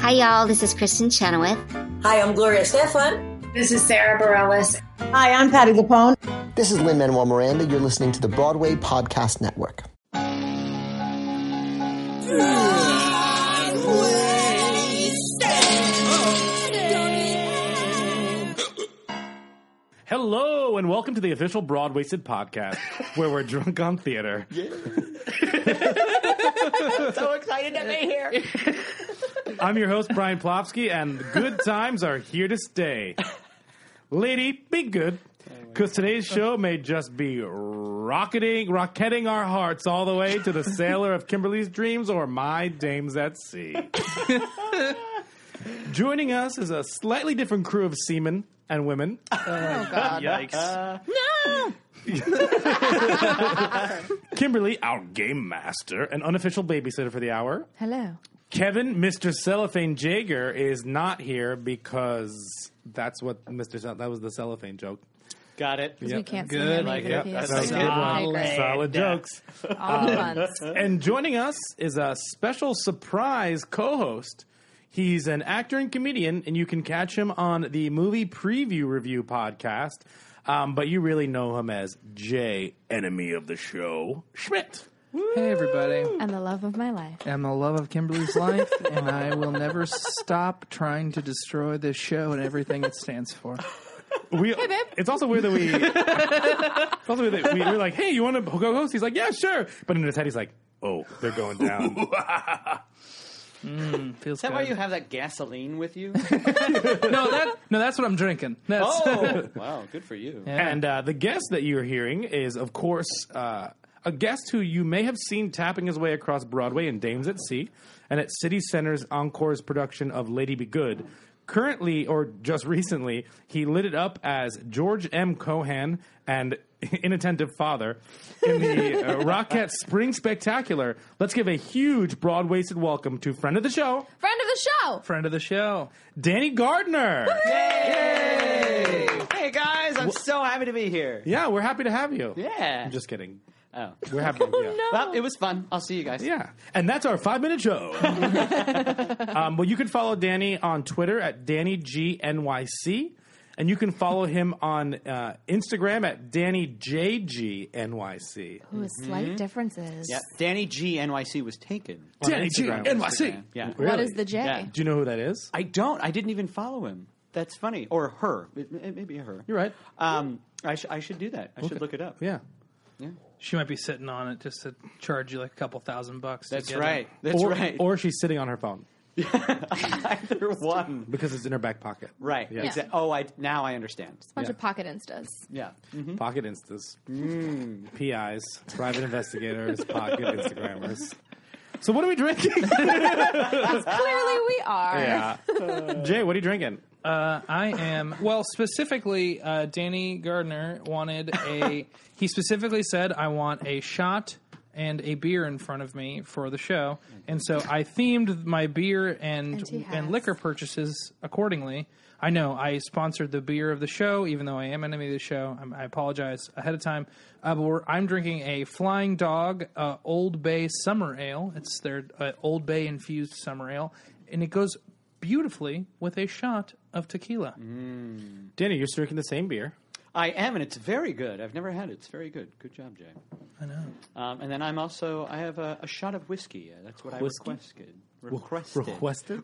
Hi, y'all. This is Kristen Chenoweth. Hi, I'm Gloria Stefan. This is Sarah Bareilles. Hi, I'm Patti LuPone. This is Lin-Manuel Miranda. You're listening to the Broadway Podcast Network. Hello, and welcome to the official Broadwasted podcast, where we're drunk on theater. Yeah. So excited to be here. I'm your host, Brian Plofsky, and the good times are here to stay. Lady, be good, because today's show may just be rocketing our hearts all the way to the Sailor of Kimberly's Dreams or My Dames at Sea. Joining us is a slightly different crew of seamen and women. Oh, God. Yikes. No! Kimberly, our game master and unofficial babysitter for the hour. Hello. Kevin, Mr. Cellophane Jaeger, is not here because that's what that was the cellophane joke. Got it. Because we can't Good. see him. Yep. That's a good one. Solid jokes. All the puns. And joining us is a special surprise co-host. He's an actor and comedian, and you can catch him on the Movie Preview Review podcast. But you really know him as Jay, enemy of the show, Schmidt. Hey, everybody. And the love of my life. I'm the love of Kimberly's life, and I will never stop trying to destroy this show and everything it stands for. Hey, babe. It's also weird that we were like, hey, you want to go host? He's like, yeah, sure. But in his head, he's like, oh, they're going down. Feels Is that good. why you have that gasoline with you? No, that's what I'm drinking. That's, Wow, good for you. Yeah. And the guest that you're hearing is, of course, a guest who you may have seen tapping his way across Broadway in Dames at Sea and at City Center's Encore's production of Lady Be Good. Currently, or just recently, he lit it up as George M. Cohan and Inattentive Father in the Rockette Spring Spectacular. Let's give a huge Broadwasted welcome to friend of the show, Friend of the show. Danny Gardner. Yay! Hey, guys, I'm so happy to be here. Yeah, we're happy to have you. Yeah. I'm just kidding. Oh. We're happy. Yeah. Well, it was fun. I'll see you guys. Yeah, and that's our 5-minute show. Well, you can follow Danny on Twitter at DannyGNYC, and you can follow him on Instagram at DannyJGNYC. Ooh, slight differences. Yeah. Danny G NYC was taken. Danny GNYC. Yeah. What is the J? Yeah. Do you know who that is? I don't. I didn't even follow him. That's funny. Or her. It may be a her. You're right. I should do that. I should look it up. Yeah. Yeah. She might be sitting on it just to charge you like a couple $1,000. That's to get right. It. That's or, right. Or she's sitting on her phone Either one. because it's in her back pocket. Right. Yeah. Now I understand. A bunch Yeah. of pocket instas. Yeah. Pocket Instas. PIs. Private investigators. Pocket Instagrammers. So what are we drinking? Clearly we are. Yeah. Jay, what are you drinking? I am, specifically, Danny Gardner wanted he specifically said, I want a shot and a beer in front of me for the show. And so I themed my beer and he has. liquor purchases accordingly. I know I sponsored the beer of the show, even though I am enemy of the show. I apologize ahead of time. But I'm drinking a Flying Dog Old Bay Summer Ale. It's their Old Bay infused summer ale. And it goes beautifully with a shot of tequila. Danny, you're drinking the same beer. I am, and it's very good. I've never had it. It's very good. Good job, Jay. I know. And then I have a shot of whiskey. That's what Whiskey? I requested.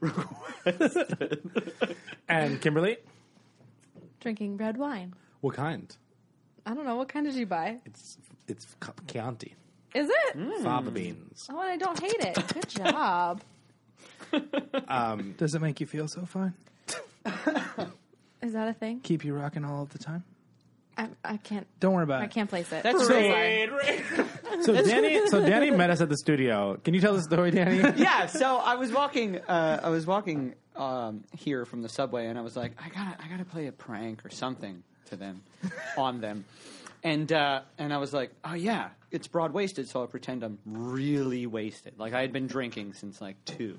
And Kimberly, Drinking red wine. what kind? I don't know. What kind did you buy? It's Chianti. Is it? Fava beans. Oh, and I don't hate it. Good job. Does it make you feel so fine? Is that a thing? Keep you rocking all of the time? I can't. Don't worry about I it. can't place it. That's Sorry. So Danny met us at the studio. Can you tell the story, Danny? Yeah. So I was walking. Here from the subway, and I was like, I gotta play a prank or something to them, on them, and I was like, oh yeah, it's Broadwasted, so I'll pretend I'm really wasted, like I had been drinking since like 2.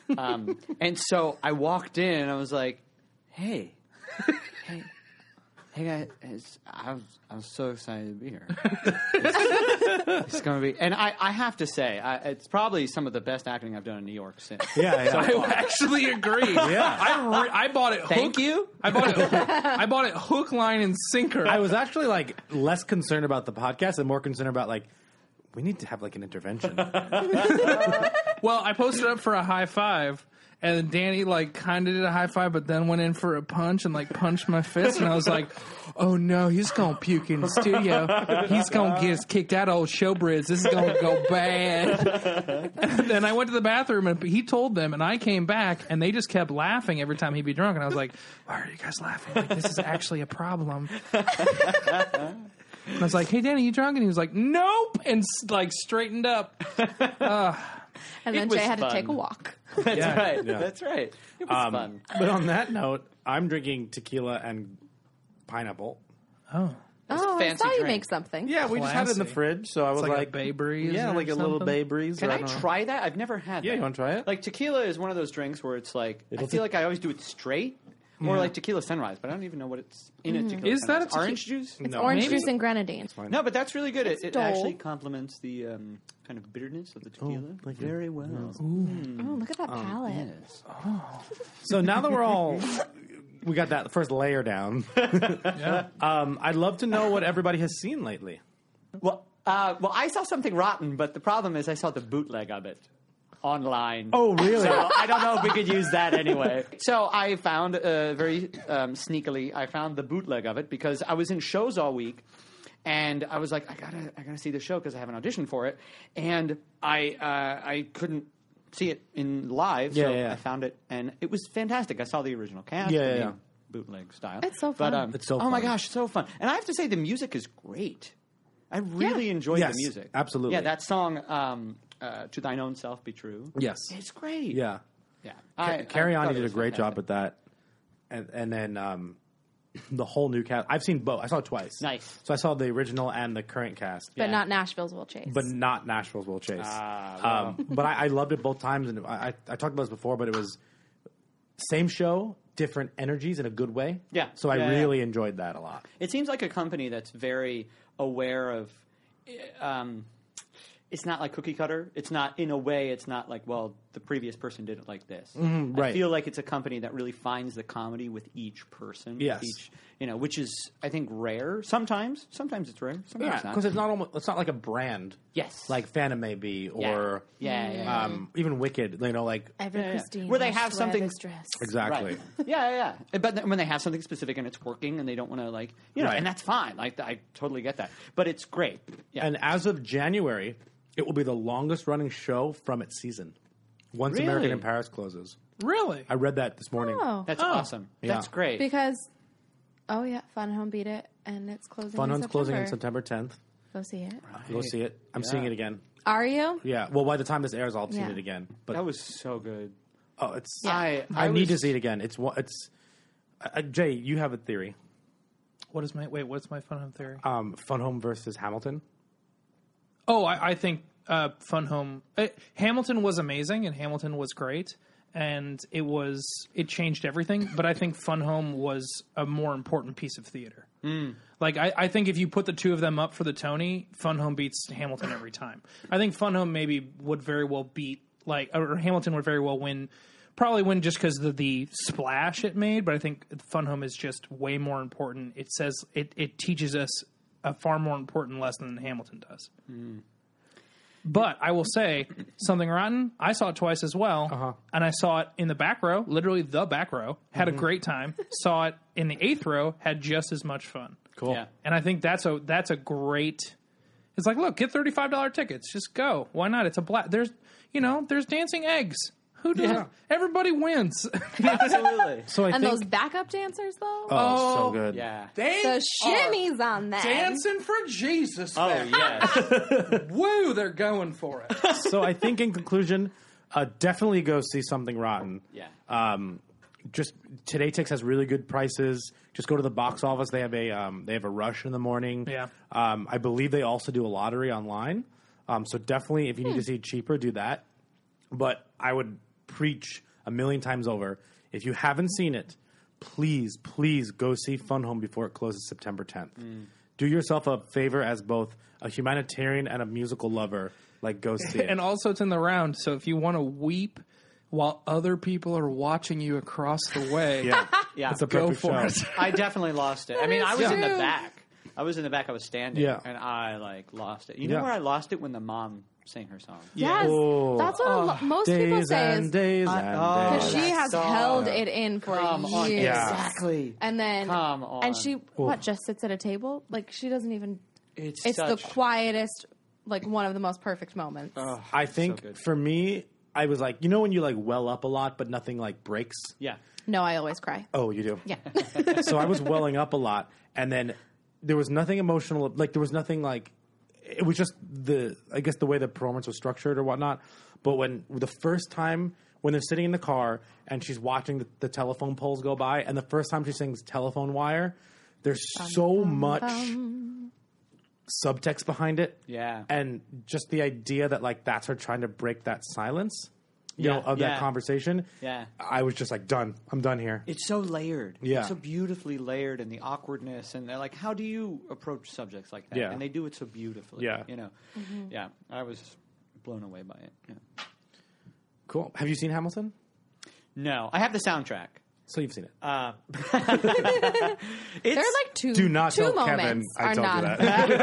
And so I walked in, and I was like, hey, Hey guys, I was so excited to be here. It's going to be, and I have to say, it's probably some of the best acting I've done in New York since. Yeah. I actually agree. Yeah. I bought it. Thank you. I bought it hook, line, and sinker. I was actually like less concerned about the podcast and more concerned about like we need to have like an intervention. Well, I posted up for a high five, and then Danny like kind of did a high five, but then went in for a punch and like punched my fist, and I was like, "Oh no, he's gonna puke in the studio. He's gonna get us kicked out of old Showbiz. This is gonna go bad." And then I went to the bathroom, and he told them, and I came back, and they just kept laughing every time he'd be drunk, and I was like, "Why are you guys laughing? Like, this is actually a problem." And I was like, "Hey, Danny, you drunk?" And he was like, "Nope," and like straightened up. And then It was Jay had to fun. take a walk. That's Yeah. right. Yeah. That's right. It was fun. But on that note, I'm drinking tequila and pineapple. Oh, I fancy saw you drink. make something. Yeah, we just had it in the Classy. fridge, so I was like like, a Bay Breeze yeah, or like a little something? Bay Breeze. Can or I don't know. try that? I've never had that. Yeah, you want to try it? Like tequila is one of those drinks where it's like I It'll feel ta- like I always do it straight, or like tequila sunrise, but I don't even know what it's in a tequila. Is that a sunrise. tequila- orange juice? It's No. orange Maybe. juice and grenadine. No, but that's really good. It Dole. actually complements the kind of bitterness of the tequila very well. Oh, look at that palate. Yes. So now that we're all, we got that first layer down. Yeah. I'd love to know what everybody has seen lately. Well, I saw something rotten, but the problem is I saw the bootleg of it online. Oh, really? So I don't know if we could use that anyway. So I found very sneakily, I found the bootleg of it because I was in shows all week, and I was like, I gotta see the show because I have an audition for it, and I couldn't see it in live, so Yeah. I found it, and it was fantastic. I saw the original cast, Yeah, I yeah. mean, bootleg style. It's so But, fun. It's so oh my fun. gosh, so fun! And I have to say, the music is great. I really enjoyed Yes, the music. absolutely. Yeah, that song, "To Thine Own Self Be True." Yes. It's great. Yeah. Yeah. Carrie thought Ani it did a was great job fantastic. with that. And then the whole new cast. I've seen both. I saw it twice. Nice. So I saw the original and the current cast. But Yeah. not Nashville's Will Chase. But not Nashville's Will Chase. Well. But I loved it both times, and I talked about this before, but it was same show, different energies in a good way. Yeah. So I Yeah, really enjoyed that a lot. It seems like a company that's very aware of. It's not like cookie cutter. It's not, in a way, it's not like, well, the previous person did it like this. I right. feel like it's a company that really finds the comedy with each person. with Yes. Each, which is, I think, rare. Sometimes it's rare. Sometimes Yeah, it's not. because it's not like a brand. Yes. Like Phantom may be, or Yeah. even Wicked. Every yeah. Christine Where they must have wear something- this dress. exactly. Right. Yeah. But when they have something specific and it's working and they don't want to, like, Right. and that's fine. Like, I totally get that. But it's great. Yeah. And as of January, it will be the longest running show from its season. Once Really? American in Paris closes. Really? I read that this morning. Oh, That's awesome. Yeah. That's great. because Fun Home beat it, and it's closing. Fun in Home's closing in September. September 10th. Go see it. Go see it. I'm seeing it again. Are you? Yeah. Well, by the time this airs, I'll have seen Yeah. it again. But That was so good. oh, it's. Yeah. I need to was- see it again. It's. Jay, you have a theory. What's my Fun Home theory? Fun Home versus Hamilton. Oh, I think Fun Home. Hamilton was amazing, and Hamilton was great, and it changed everything. But I think Fun Home was a more important piece of theater. Like I think if you put the two of them up for the Tony, Fun Home beats Hamilton every time. I think Fun Home maybe would very well beat or Hamilton would very well win. Probably win just because of the splash it made, but I think Fun Home is just way more important. It says it teaches us a far more important lesson than Hamilton does. But I will say something rotten. I saw it twice as well, and I saw it in the back row, literally the back row. Had a great time. Saw it in the 8th row. Had just as much fun. Cool. Yeah. And I think that's a great. It's like, look, get $35 tickets. Just go. Why not? It's a there's dancing eggs. Who does? Yeah. Everybody wins. Absolutely. So I And think. those backup dancers, though? oh, so good. Yeah. They The shimmies on that. dancing for Jesus. Oh, there. yes. Woo! They're going for it. So I think in conclusion, definitely go see Something Rotten. Yeah. Just Today Tix has really good prices. Just go to the box office. They have a rush in the morning. Yeah. I believe they also do a lottery online. So definitely, if you need to see it cheaper, do that. But I would preach a million times over, if you haven't seen it, please go see Fun Home before it closes September 10th. Do yourself a favor as both a humanitarian and a musical lover. Like, go see it. And also, it's in the round, so if you want to weep while other people are watching you across the way, Yeah. It's a go perfect for show. it. I definitely lost it. I mean, I was is in the true. back. I was standing. Yeah. And I, lost it. You know Yeah. where I lost it? When the mom sang her song. Yes, Oh. that's what most people Days say. and Is days and because days. she that has song. held it in for Come on. years. Yeah. Exactly. And then, Come on. and she just sits at a table? Like, she doesn't even. It's It's the such... quietest, like one of the most perfect moments. I think good. for me, I was like, you know when you like well up a lot, but nothing like breaks? Yeah. No, I always cry. Oh, you do? Yeah. So I was welling up a lot, and then there was nothing emotional. Like, there was nothing like, it was just I guess the way the performance was structured or whatnot. But when the first time, when they're sitting in the car and she's watching the telephone poles go by, and the first time she sings Telephone Wire, there's so much subtext behind it. Yeah. And just the idea that, like, that's her trying to break that silence, you know, of that Yeah. conversation. Yeah. I was just like, done. I'm done here. It's so layered. Yeah. It's so beautifully layered, and the awkwardness, and they're like, how do you approach subjects like that? Yeah. And they do it so beautifully. Yeah. You know? Yeah. I was blown away by it. Yeah. Cool. Have you seen Hamilton? No. I have the soundtrack. So you've seen it. There are like two. Do not two tell moments Kevin I are told not. you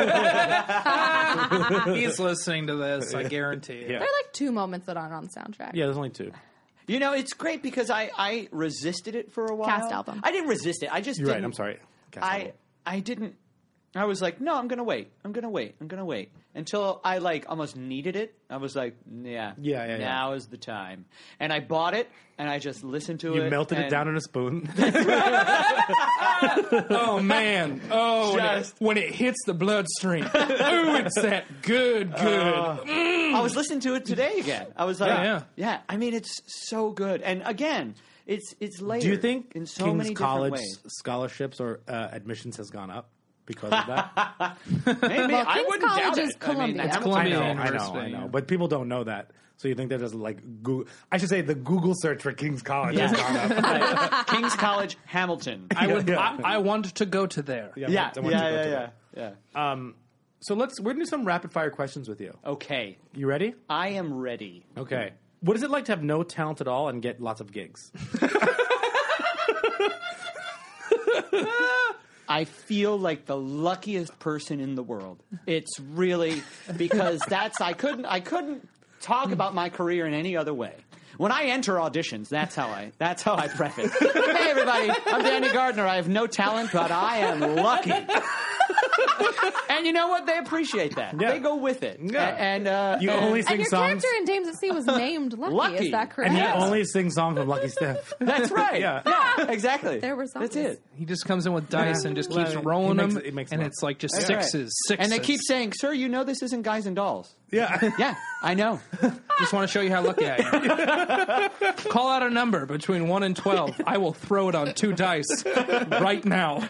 that. He's listening to this, I guarantee it. Yeah. There are like two moments that aren't on the soundtrack. Yeah, there's only two. You know, it's great because I resisted it for a while. Cast album. I didn't resist it. I just You're didn't. right. I'm sorry. I didn't. I was like, no, I'm going to wait. I'm going to wait. I'm going to wait. Until I, like, almost needed it. I was like, yeah. Yeah. Now is the time. And I bought it, and I just listened to it. You melted it and- down in a spoon. Oh, man. Oh, Just- when it hits the bloodstream. Ooh, it's that good. I was listening to it today again. I was like, Yeah. I mean, it's so good. And again, it's layered. Do you think in so King's many College different ways? scholarships or admissions has gone up because of that? Maybe Well, I King's wouldn't College doubt is it. Columbia. I mean, It's Columbia I University. know. But people don't know that. So you think they're just like Google. I should say the Google search for King's College has gone up. Right. King's College, Hamilton. I want to go to there. Yeah. Yeah. I want you to go to that. So we're gonna do some rapid fire questions with you. Okay, You ready? I am ready. Okay. What is it like to have no talent at all and get lots of gigs? I feel like the luckiest person in the world. It's really because I couldn't talk about my career in any other way. When I enter auditions, that's how I preface. Hey everybody, I'm Danny Gardner. I have no talent, but I am lucky. And you know what? They appreciate that. Yeah. They go with it. Yeah. And You only And sing your songs. character in Dames at Sea was named Lucky. Lucky. Is that correct? And you only sing songs with Lucky Steph. that's right. Yeah. Exactly. There were That's songs. it. He just comes in with dice and just keeps Well, rolling he makes them, it- he makes and them it's like just That's right. sixes. And they keep saying, "Sir, you know this isn't Guys and Dolls." Yeah. Yeah, I know. Just want to show you how lucky I am. Call out a number between 1 and 12. I will throw it on 2 dice right now.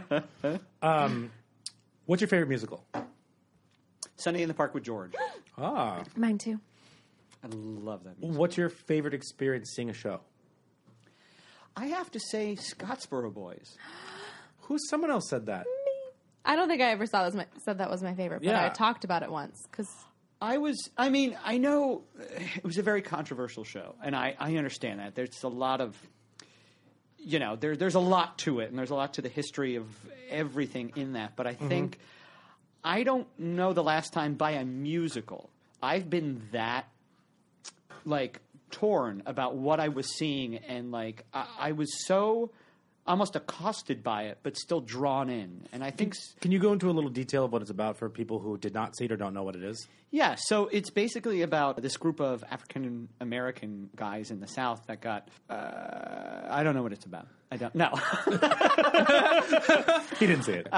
What's your favorite musical? Sunday in the Park with George. Ah. Mine too. I love that music. What's your favorite experience seeing a show? I have to say, Scottsboro Boys. Someone else said that. I don't think I ever said that was my favorite, but Yeah. I talked about it once because I know it was a very controversial show, and I understand that. There's a lot of, there's a lot to it, and there's a lot to the history of everything in that. But I think, I don't know the last time by a musical I've been that, torn about what I was seeing, and, I was so almost accosted by it, but still drawn in. And I think... Can you go into a little detail of what it's about for people who did not see it or don't know what it is? Yeah, so it's basically about this group of African American guys in the South that got. I don't know what it's about. I don't know. He didn't see it.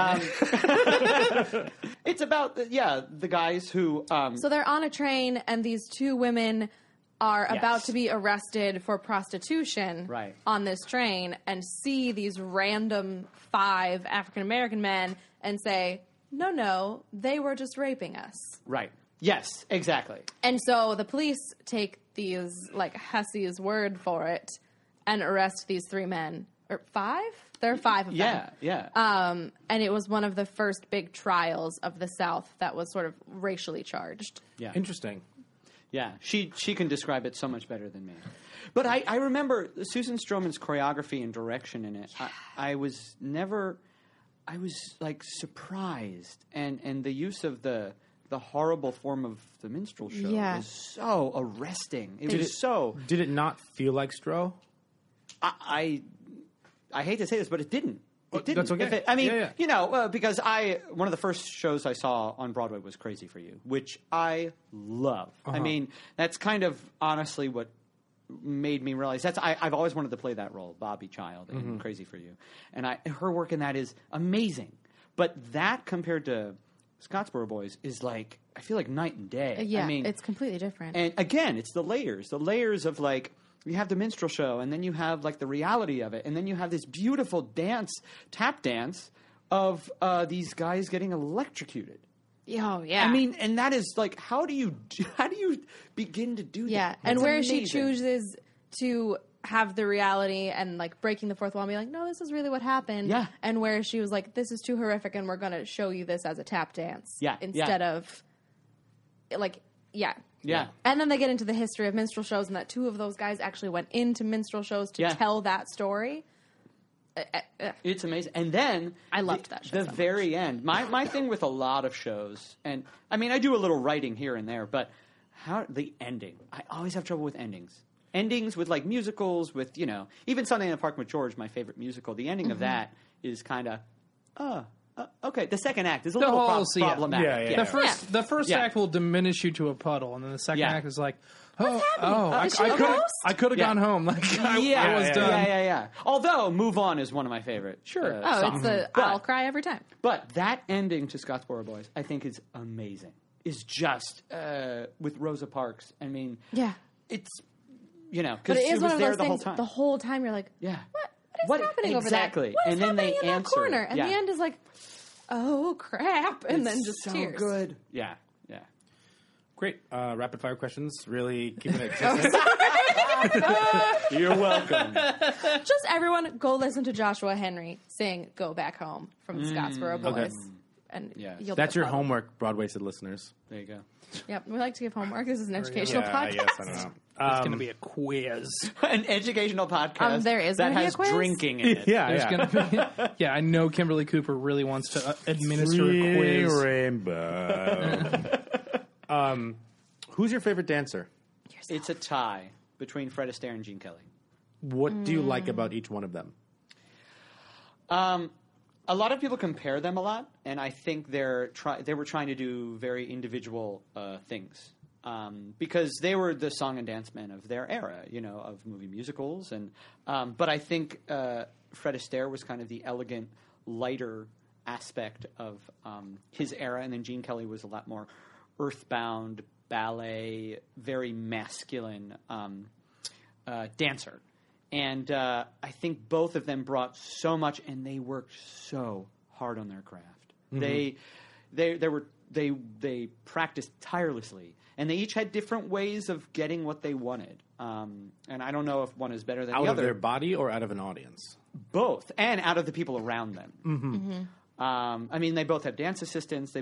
It's about the guys who. so they're on a train and these two women are Yes. about to be arrested for prostitution Right. on this train and see these random 5 African American men and say, no, they were just raping us. Right. Yes. Exactly. And so the police take these, Hesse's word for it, and arrest these 3 men or 5. There are 5 of them. Yeah. And it was one of the first big trials of the South that was sort of racially charged. Yeah. Interesting. Yeah, she can describe it so much better than me. But I remember Susan Stroman's choreography and direction in it. I was like surprised, and the use of the horrible form of the minstrel show was so arresting. It was so. Did it not feel like Stro? I hate to say this, but it didn't. It didn't. That's okay. I mean, Yeah. because one of the first shows I saw on Broadway was Crazy for You, which I love. I mean, that's kind of honestly what made me realize I've always wanted to play that role, Bobby Child in Crazy for You, and her work in that is amazing. But that compared to Scottsboro Boys is like, I feel like night and day. Yeah, I mean, it's completely different. and again, it's the layers of like, you have the minstrel show, and then you have like the reality of it, and then you have this beautiful tap dance of these guys getting electrocuted. Oh, yeah. I mean, and that is like, how do you begin to do that? Yeah, and It's where she amazing. chooses to have the reality and like breaking the fourth wall and be like, no, this is really what happened. Yeah. And where she was like, this is too horrific and we're going to show you this as a tap dance. Yeah, Instead of like, yeah. Yeah. And then they get into the history of minstrel shows and that 2 of those guys actually went into minstrel shows to tell that story. It's amazing. And then I loved that show The so much. very end. My thing with a lot of shows, and I mean, I do a little writing here and there, but the ending. I always have trouble with endings. Endings with like musicals, with even Sunday in the Park with George, my favorite musical. The ending of that is kind of okay. The second act is a little problematic. Yeah. The first Yeah. act will diminish you to a puddle, and then the second Yeah. act is like, happening? I Is she a ghost? could have Yeah. gone home. Like I was done. Yeah. Although Move On is one of my favorite. Sure. It's I'll cry every time. But that ending to Scottsboro Boys, I think, is amazing. Is just with Rosa Parks. I mean, Yeah. it's But because it she is was of there those the whole things. time. The whole time you're like, Yeah. what is happening over there? Exactly. What is And then happening they in answer. that corner? And Yeah. the end is like, oh crap, and then just so tears. good. Yeah. Great. Rapid fire questions. Really keeping it consistent. You're welcome. Just everyone go listen to Joshua Henry sing "Go Back Home" from the Scottsboro Boys, Okay. and Yeah. you'll That's be your a problem. homework, Broadway-sted listeners. There you go. Yep, we like to give homework. This is an educational Yeah, podcast. yes, I don't know. It's going to be a quiz. An educational podcast There is that gonna be a has quiz? drinking in it. There's going to be. Yeah, I know Kimberly Cooper really wants to administer a quiz. Rainbow. Who's your favorite dancer? It's a tie between Fred Astaire and Gene Kelly. What do you like about each one of them? A lot of people compare them a lot, and I think they were trying to do very individual things because they were the song and dance men of their era, of movie musicals. And but I think Fred Astaire was kind of the elegant, lighter aspect of his era, and then Gene Kelly was a lot more earthbound, ballet, very masculine dancer. And I think both of them brought so much, and they worked so hard on their craft. Mm-hmm. They practiced tirelessly, and they each had different ways of getting what they wanted. And I don't know if one is better than Out the of other. their body or out of an audience? Both, and out of the people around them. Mm-hmm. I mean, they both have dance assistants.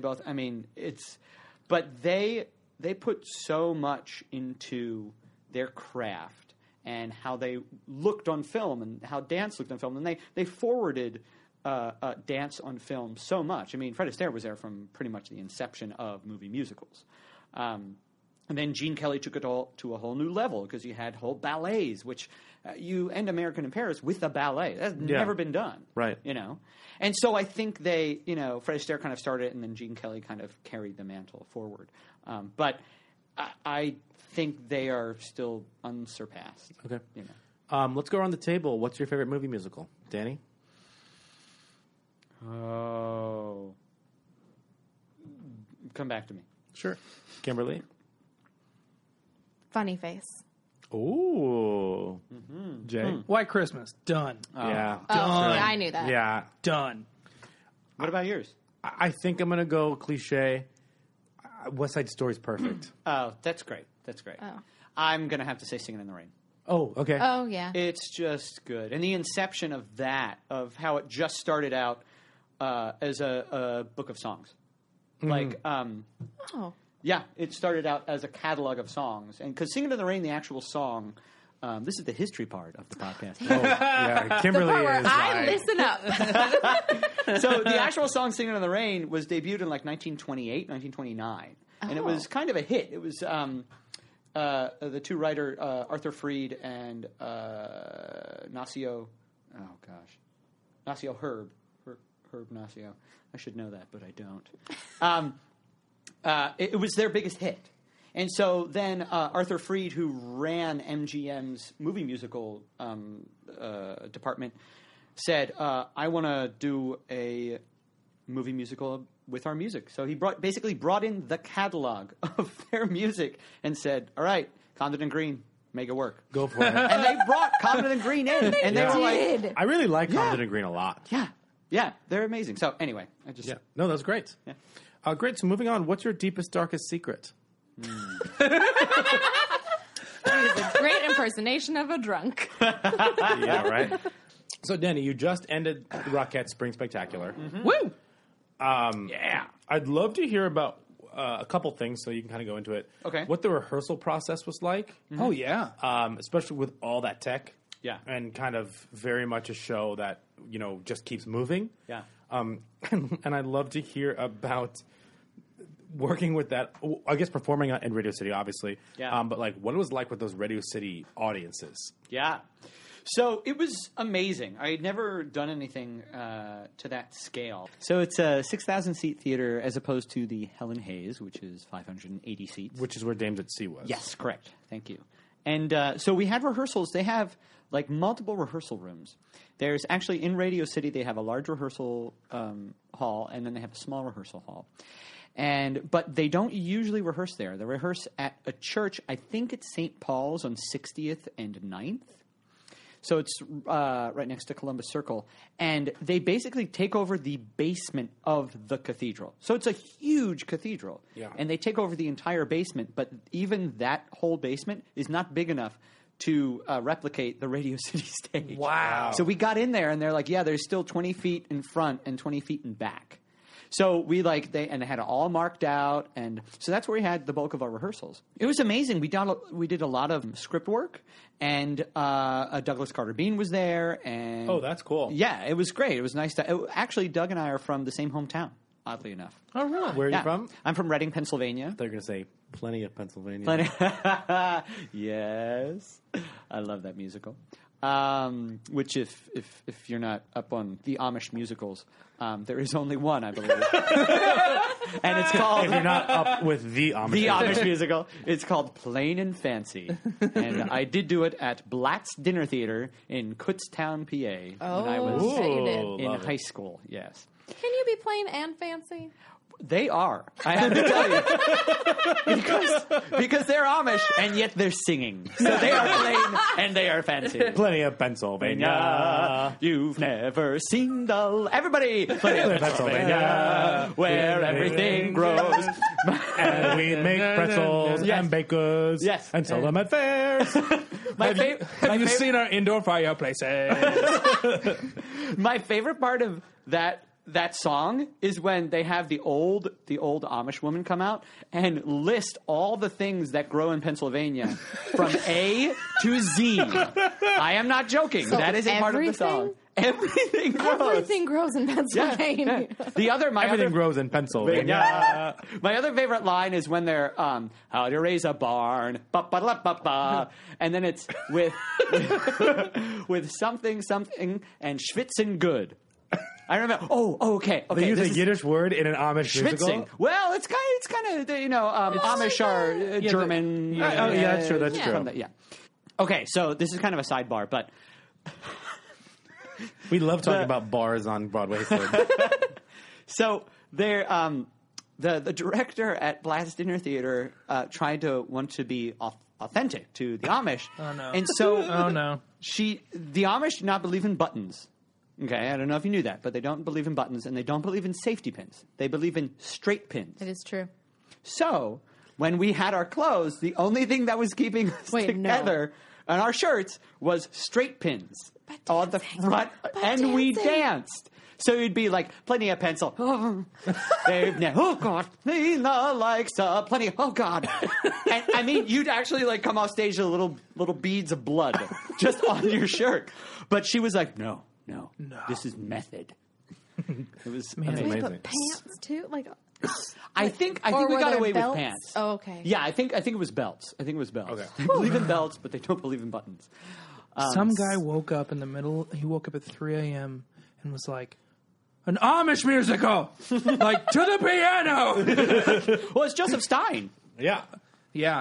But they put so much into their craft and how they looked on film and how dance looked on film, and they forwarded dance on film so much. I mean, Fred Astaire was there from pretty much the inception of movie musicals. And then Gene Kelly took it all to a whole new level because you had whole ballets, which you end American in Paris with a ballet. That's never been done. Right. And so I think they, Fred Astaire kind of started it, and then Gene Kelly kind of carried the mantle forward. But I think they are still unsurpassed. Okay. Let's go around the table. What's your favorite movie musical? Danny? Oh. Come back to me. Sure. Kimberly? Funny Face. Ooh. Jay? White Christmas. Done. Yeah. Oh, yeah, I knew that. Yeah. Done. What about yours? I think I'm going to go cliche. West Side Story's perfect. Oh, that's great. That's great. Oh. I'm going to have to say Singing in the Rain. Oh, okay. Oh, yeah. It's just good. And the inception of that, of how it just started out as a book of songs. Like, Oh. yeah, it started out as a catalog of songs. And because Singing in the Rain, the actual song, this is the history part of the podcast. Yeah, Kimberly The part where is I like, listen up. So the actual song Singing in the Rain was debuted in like 1928, 1929. And it was kind of a hit. It was the two writer Arthur Freed and Nacio, Nacio Herb Nacio. I should know that, but I don't. It was their biggest hit. And so then Arthur Freed, who ran MGM's movie musical department, said, I want to do a movie musical with our music. So he basically brought in the catalog of their music and said, all right, Condon and Green, make it work. go for it. And they brought Condon and Green in. And they were like, I really like Compton and Green a lot. yeah, they're amazing. So anyway, I just... Yeah. No, that's great. Yeah. Great. So moving on, what's your deepest, darkest secret? Great impersonation of a drunk. Yeah, right. So, Danny, you just ended Rockette Spring Spectacular. Woo! Yeah. I'd love to hear about a couple things, so you can kind of go into it. Okay. What the rehearsal process was like, Oh, yeah. especially with all that tech. Yeah. And kind of very much a show that, just keeps moving. Yeah. And I'd love to hear about working with that, I guess performing in Radio City, obviously. Yeah. But like what it was like with those Radio City audiences. Yeah. So it was amazing. I had never done anything to that scale. So it's a 6,000-seat theater as opposed to the Helen Hayes, which is 580 seats. Which is where Dames at Sea was. Yes, correct. Thank you. And so we had rehearsals. They have like multiple rehearsal rooms. There's actually in Radio City, they have a large rehearsal hall, and then they have a small rehearsal hall. But they don't usually rehearse there. They rehearse at a church. I think it's St. Paul's on 60th and 9th. So it's right next to Columbus Circle. And they basically take over the basement of the cathedral. So it's a huge cathedral. Yeah. And they take over the entire basement. But even that whole basement is not big enough to replicate the Radio City stage. Wow. So we got in there, and they're like, yeah, there's still 20 feet in front and 20 feet in back. So they had it all marked out, and so that's where we had the bulk of our rehearsals. It was amazing. We did a lot of script work, and Douglas Carter Bean was there, and Oh, that's cool. yeah, it was great. It was nice actually, Doug and I are from the same hometown, oddly enough. Oh, really? Where are Yeah. you from? I'm from Reading, Pennsylvania. They're going to say plenty of Pennsylvania. Yes, I love that musical. Which, if you're not up on the Amish musicals, there is only one, I believe, and it's called. If you're not up with the Amish. The Amish musical. It's called Plain and Fancy, and I did do it at Blatt's Dinner Theater in Kutztown, PA, when I was yeah, you did. Ooh, in love high it. school. Yes. Can you be plain and fancy? They are. I have to tell you. because they're Amish, and yet they're singing. So they are plain and they are fancy. Plenty of Pennsylvania. You've never seen the... Everybody! Plenty of Pennsylvania, Pennsylvania, where everything grows. And we make pretzels Yes. and baked goods Yes. and sell them at fairs. Have you seen our indoor fireplaces? My favorite part of that song is when they have the old Amish woman come out and list all the things that grow in Pennsylvania from A to Z. I am not joking. So that is a part of the song. Everything grows. Everything grows in Pennsylvania. Everything grows in Pennsylvania. My other favorite line is when they're how to raise a barn, ba-ba-da-ba-ba. And then it's with something and schwitzen good. I remember. Oh, okay. They use this a is Yiddish word in an Amish musical. schwitzing. Well, it's kind of Amish are German. yeah, that's true. That's true. from the- yeah. Okay, so this is kind of a sidebar, but We love talking about bars on Broadway. So. so there, the director at Blatt's Dinner Theater tried to want to be authentic to the Amish. Oh, no. And so Oh, no. the Amish do not believe in buttons. Okay, I don't know if you knew that, but they don't believe in buttons, and they don't believe in safety pins. They believe in straight pins. It is true. So when we had our clothes, the only thing that was keeping us Wait, no. together on our shirts was straight pins on the front, and we danced. So you'd be like, plenty of pencil. Oh, God, Nina likes plenty. Oh, God. And I mean, you'd actually like come off stage with little beads of blood just on your shirt. But she was like, no, this is method. It was amazing. But pants too, like. I think we were got there away belts? with pants. Oh, okay. Yeah, I think it was belts. Okay. They believe in belts, but they don't believe in buttons. Some guy woke up in the middle. He woke up at 3 a.m. and was like, "An Amish musical, like to the piano." Well, it's Joseph Stein. Yeah. Yeah.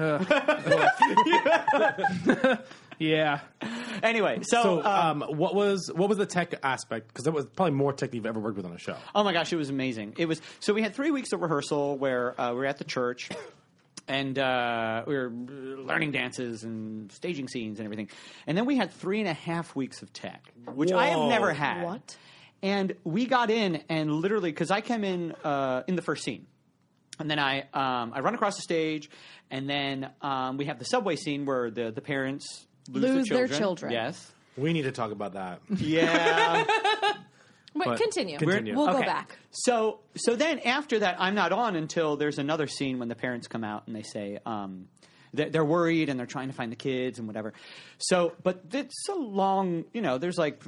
Yeah. Anyway, So, what was the tech aspect? Because that was probably more tech than you've ever worked with on a show. oh my gosh, it was amazing. It was so we had 3 weeks of rehearsal where we were at the church. And we were learning dances and staging scenes and everything. And then we had 3.5 weeks of tech, which I have never had. What? And we got in and literally, because I came in the first scene. And then I run across the stage. And then we have the subway scene where the parents lose Their children. Yes. We need to talk about that. Yeah. Wait, But continue. continue. We'll go Okay. back. So then after that, I'm not on until there's another scene when the parents come out and they say they're worried and they're trying to find the kids and whatever. So, but it's a long, there's like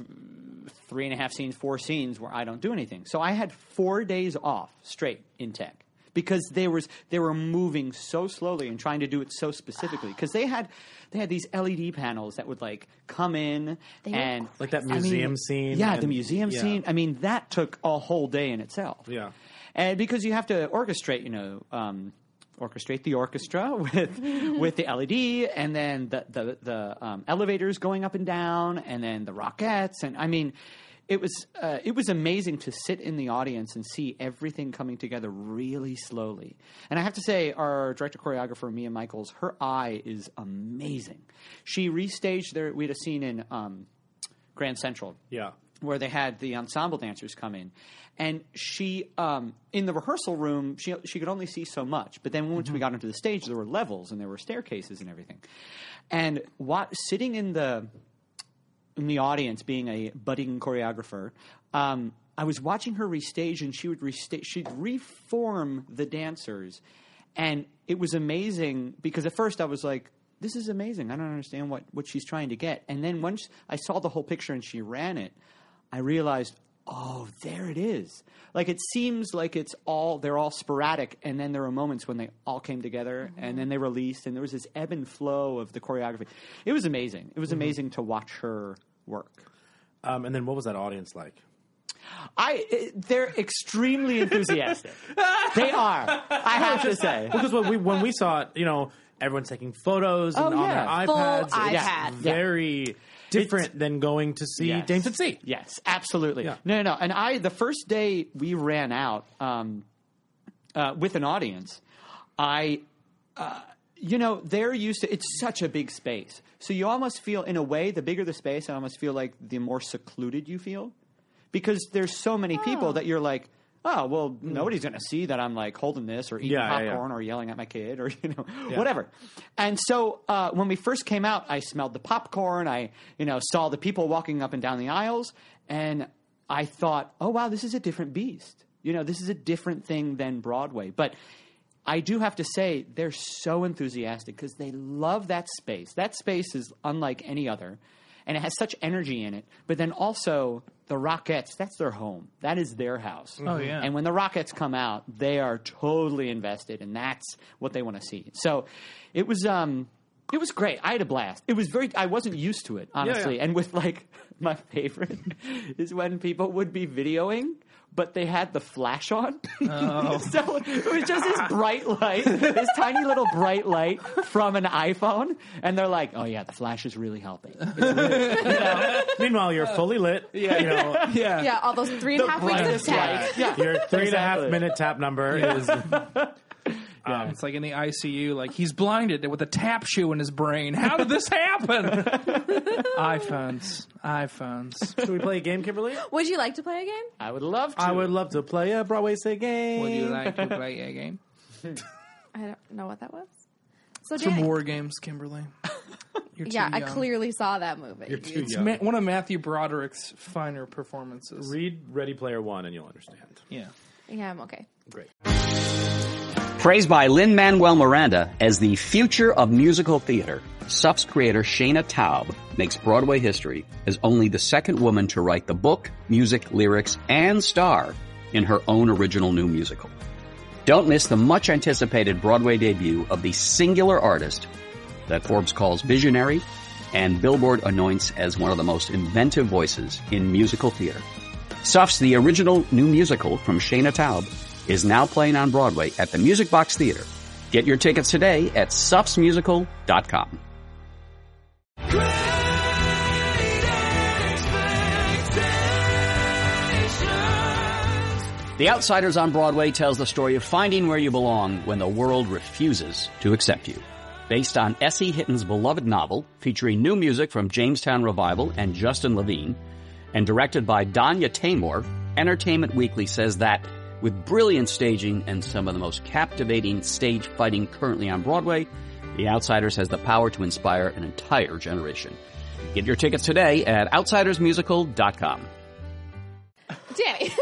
3.5 scenes, 4 scenes where I don't do anything. So I had 4 days off straight in tech. Because they were moving so slowly and trying to do it so specifically. Because they had these LED panels that would like come in and Like that museum scene. Yeah, and- the museum yeah. scene. I mean, that took a whole day in itself. Yeah. And because you have to orchestrate, orchestrate the orchestra with the LED, and then the elevators going up and down, and then the Rockettes, and I mean. It was amazing to sit in the audience and see everything coming together really slowly. And I have to say, our director choreographer Mia Michaels, her eye is amazing. She restaged we had a scene in Grand Central, Yeah. where they had the ensemble dancers come in, and she in the rehearsal room she could only see so much. But then once we got into the stage, there were levels and there were staircases and everything. And sitting in the audience, being a budding choreographer, I was watching her restage, and she'd reform the dancers, and it was amazing because at first I was like, "This is amazing. I don't understand what she's trying to get." And then once I saw the whole picture and she ran it, I realized, oh, there it is. Like it seems like they're all sporadic, and then there were moments when they all came together, and then they released, and there was this ebb and flow of the choreography. It was amazing. It was amazing to watch her work. And then what was that audience like? They're extremely enthusiastic. They are. I have to say. Because when we saw it, everyone's taking photos and on their yeah. Full iPads. iPad. It's very different than going to see Yes. James at Sea. Yes, absolutely. Yeah. No. And the first day we ran out with an audience, they're used to, it's such a big space. So you almost feel, in a way, the bigger the space, I almost feel like the more secluded you feel. Because there's so many people that you're like, oh, well, nobody's going to see that I'm like holding this or eating popcorn or yelling at my kid or, whatever. And so when we first came out, I smelled the popcorn. I, saw the people walking up and down the aisles. And I thought, oh, wow, this is a different beast. This is a different thing than Broadway. But I do have to say they're so enthusiastic because they love that space. That space is unlike any other. And it has such energy in it. But then also the Rockettes, that's their home. That is their house. Oh, yeah. And when the Rockettes come out, they are totally invested, and that's what they want to see. So it was great. I had a blast. I wasn't used to it, honestly. Yeah. And with my favorite is when people would be videoing, but they had the flash on. Oh. So it was just this bright light, this tiny little bright light from an iPhone. And they're like, oh, yeah, the flash is really helping. It's really, Meanwhile, you're fully lit. Yeah. Yeah, all those 3.5 weeks of brightest tech. light. Yeah. Your 3.5 Exactly. minute tap number is. It's like in the ICU, like he's blinded with a tap shoe in his brain. How did this happen? iPhones. Should we play a game, Kimberly? Would you like to play a game? I would love to. I would love to play a Broadway Say game. Would you like to play a game? I don't know what that was. So Some Dan, war games, Kimberly. You're too Yeah, I young. clearly saw that movie. You're too It's young. one of Matthew Broderick's finer performances. Read Ready Player One and you'll understand. Yeah. Yeah, I'm okay. Great. Praised by Lin-Manuel Miranda as the future of musical theater, Suff's creator Shayna Taub makes Broadway history as only the second woman to write the book, music, lyrics, and star in her own original new musical. Don't miss the much-anticipated Broadway debut of the singular artist that Forbes calls visionary and Billboard anoints as one of the most inventive voices in musical theater. Suff's The Original New Musical from Shayna Taub is now playing on Broadway at the Music Box Theater. Get your tickets today at suffsmusical.com. The Outsiders on Broadway tells the story of finding where you belong when the world refuses to accept you. Based on S.E. Hitton's beloved novel, featuring new music from Jamestown Revival and Justin Levine, and directed by Danya Taymor, Entertainment Weekly says that with brilliant staging and some of the most captivating stage fighting currently on Broadway, The Outsiders has the power to inspire an entire generation. Get your tickets today at outsidersmusical.com. Danny.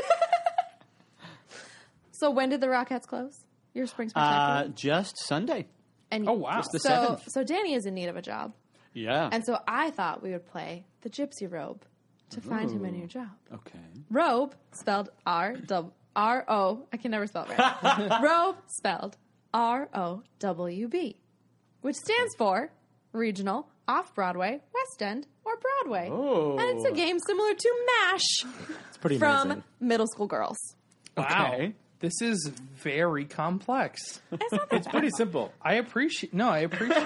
So when did the Rockettes close? Your spring spectacular? Just Sunday. And Oh, wow. Just the so 7th. so Danny is in need of a job. Yeah. And so I thought we would play the Gypsy Robe to find him a new job. Okay. Robe, spelled R-O, I can never spell it right. Robe, spelled R-O-W-B, which stands for Regional, Off-Broadway, West End, or Broadway. Oh. And it's a game similar to MASH It's pretty from amazing. middle school girls. Wow. Okay. This is very complex. It's pretty simple. I appreciate. I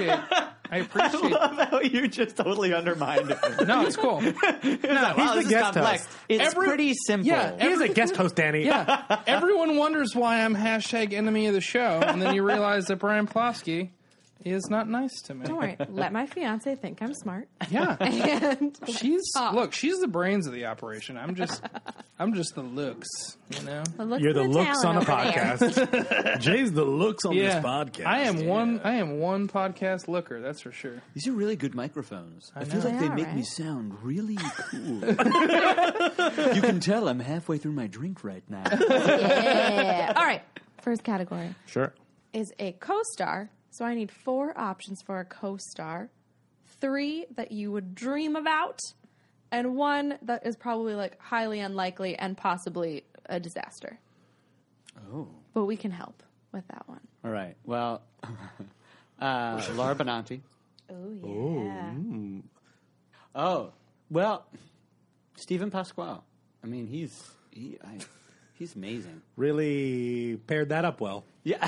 How you just totally undermined it. No, it's cool. He's Wow, the this is guest complex. host. It's pretty simple. Yeah, He is a guest host, Danny. Yeah. Everyone wonders why I'm hashtag enemy of the show, and then you realize that Brian Plofsky is not nice to me. Don't worry, let my fiance think I'm smart. Yeah. And She's talk. she's the brains of the operation. I'm just the looks, you know. Look You're at the looks on a talent over there. podcast. Jay's the looks on this podcast. I am one podcast looker, that's for sure. These are really good microphones. I feel know. like They they are, make me right? sound really cool. You can tell I'm halfway through my drink right now. Yeah. All right, first category Sure. is a co-star. So I need 4 options for a co-star, 3 that you would dream about, and 1 that is probably like highly unlikely and possibly a disaster. Oh. But we can help with that one. All right. Well, Laura Benanti. Oh yeah. Oh, well, Stephen Pasquale. I mean, he's amazing. Really paired that up well. Yeah.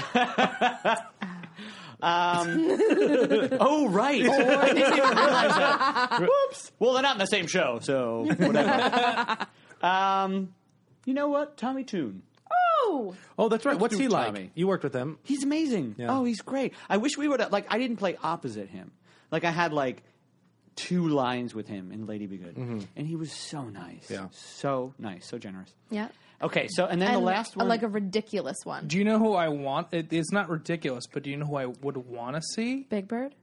Oh, right. Oh, I didn't even realize that. Whoops. Well, they're not in the same show, so whatever. You know what? Tommy Toon. Oh, Oh, that's right. What's do he like? Tommy. You worked with him. He's amazing. Yeah. Oh, he's great. I wish we would have, like, I didn't play opposite him. Like, I had, like, 2 lines with him in Lady Be Good. And he was so nice. Yeah. So nice. So generous. yeah. Okay, so, and then the last one. like a ridiculous one. Do you know who I want? It's not ridiculous, but do you know who I would want to see? Big Bird.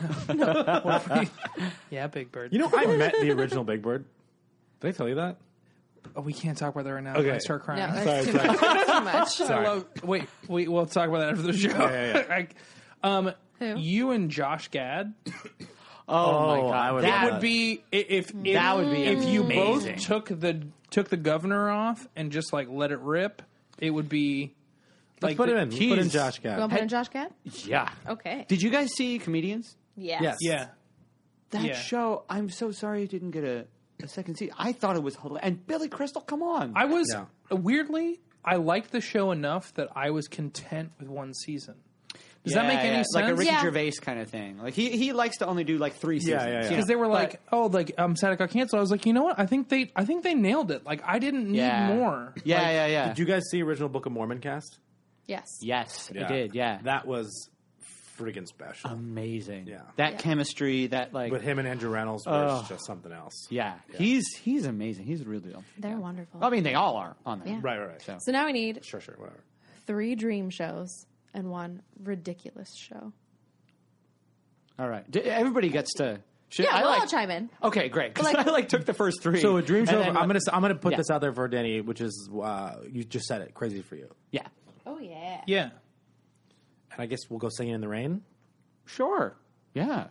Yeah, Big Bird. You know, I met the original Big Bird. Did I tell you that? Oh, we can't talk about that right now. Okay. I start crying. No, that's too much. That's too much. Sorry. Wait, we'll talk about that after the show. Yeah. Who? You and Josh Gad. oh, my Oh, God. I would that love Would be if That would be if you amazing. both took the governor off and just like let it rip. It would be Let's like put him in. Let's put in he's- Josh You want Gad. to put in Josh Gad? Yeah. Okay. Did you guys see Comedians? Yes. Yes. Yeah. That Yeah. show, I'm so sorry it didn't get a second season. I thought it was hilarious. And Billy Crystal, come on. I was Yeah. weirdly I liked the show enough that I was content with one season. Does that make any sense? Like a Ricky Yeah. Gervais kind of thing. Like he likes to only do like 3 seasons. Yeah, yeah, yeah. you Because know? they were But- like, "Oh, like sad it got canceled." I was like, you know what? I think they nailed it. Like I didn't need yeah. more. Yeah, Like, yeah. Did you guys see original Book of Mormon cast? Yes. Yes, I did. Yeah, That was freaking special. amazing. Yeah. That chemistry. That like. But him and Andrew Reynolds was just something else. yeah, he's amazing. He's the real deal. They're wonderful. I mean, they all are on there. Yeah. Right. So. So now we need Sure, whatever. 3 dream shows and 1 ridiculous show. All right, everybody gets to Yeah, we'll all like, chime in. Okay, great. Because I took the first three. So a dream show. and then- I'm gonna put Yeah. this out there for Danny, which is you just said it. Crazy for you. Yeah. Oh, yeah. Yeah. And I guess we'll go Singing in the Rain. Sure. Yeah.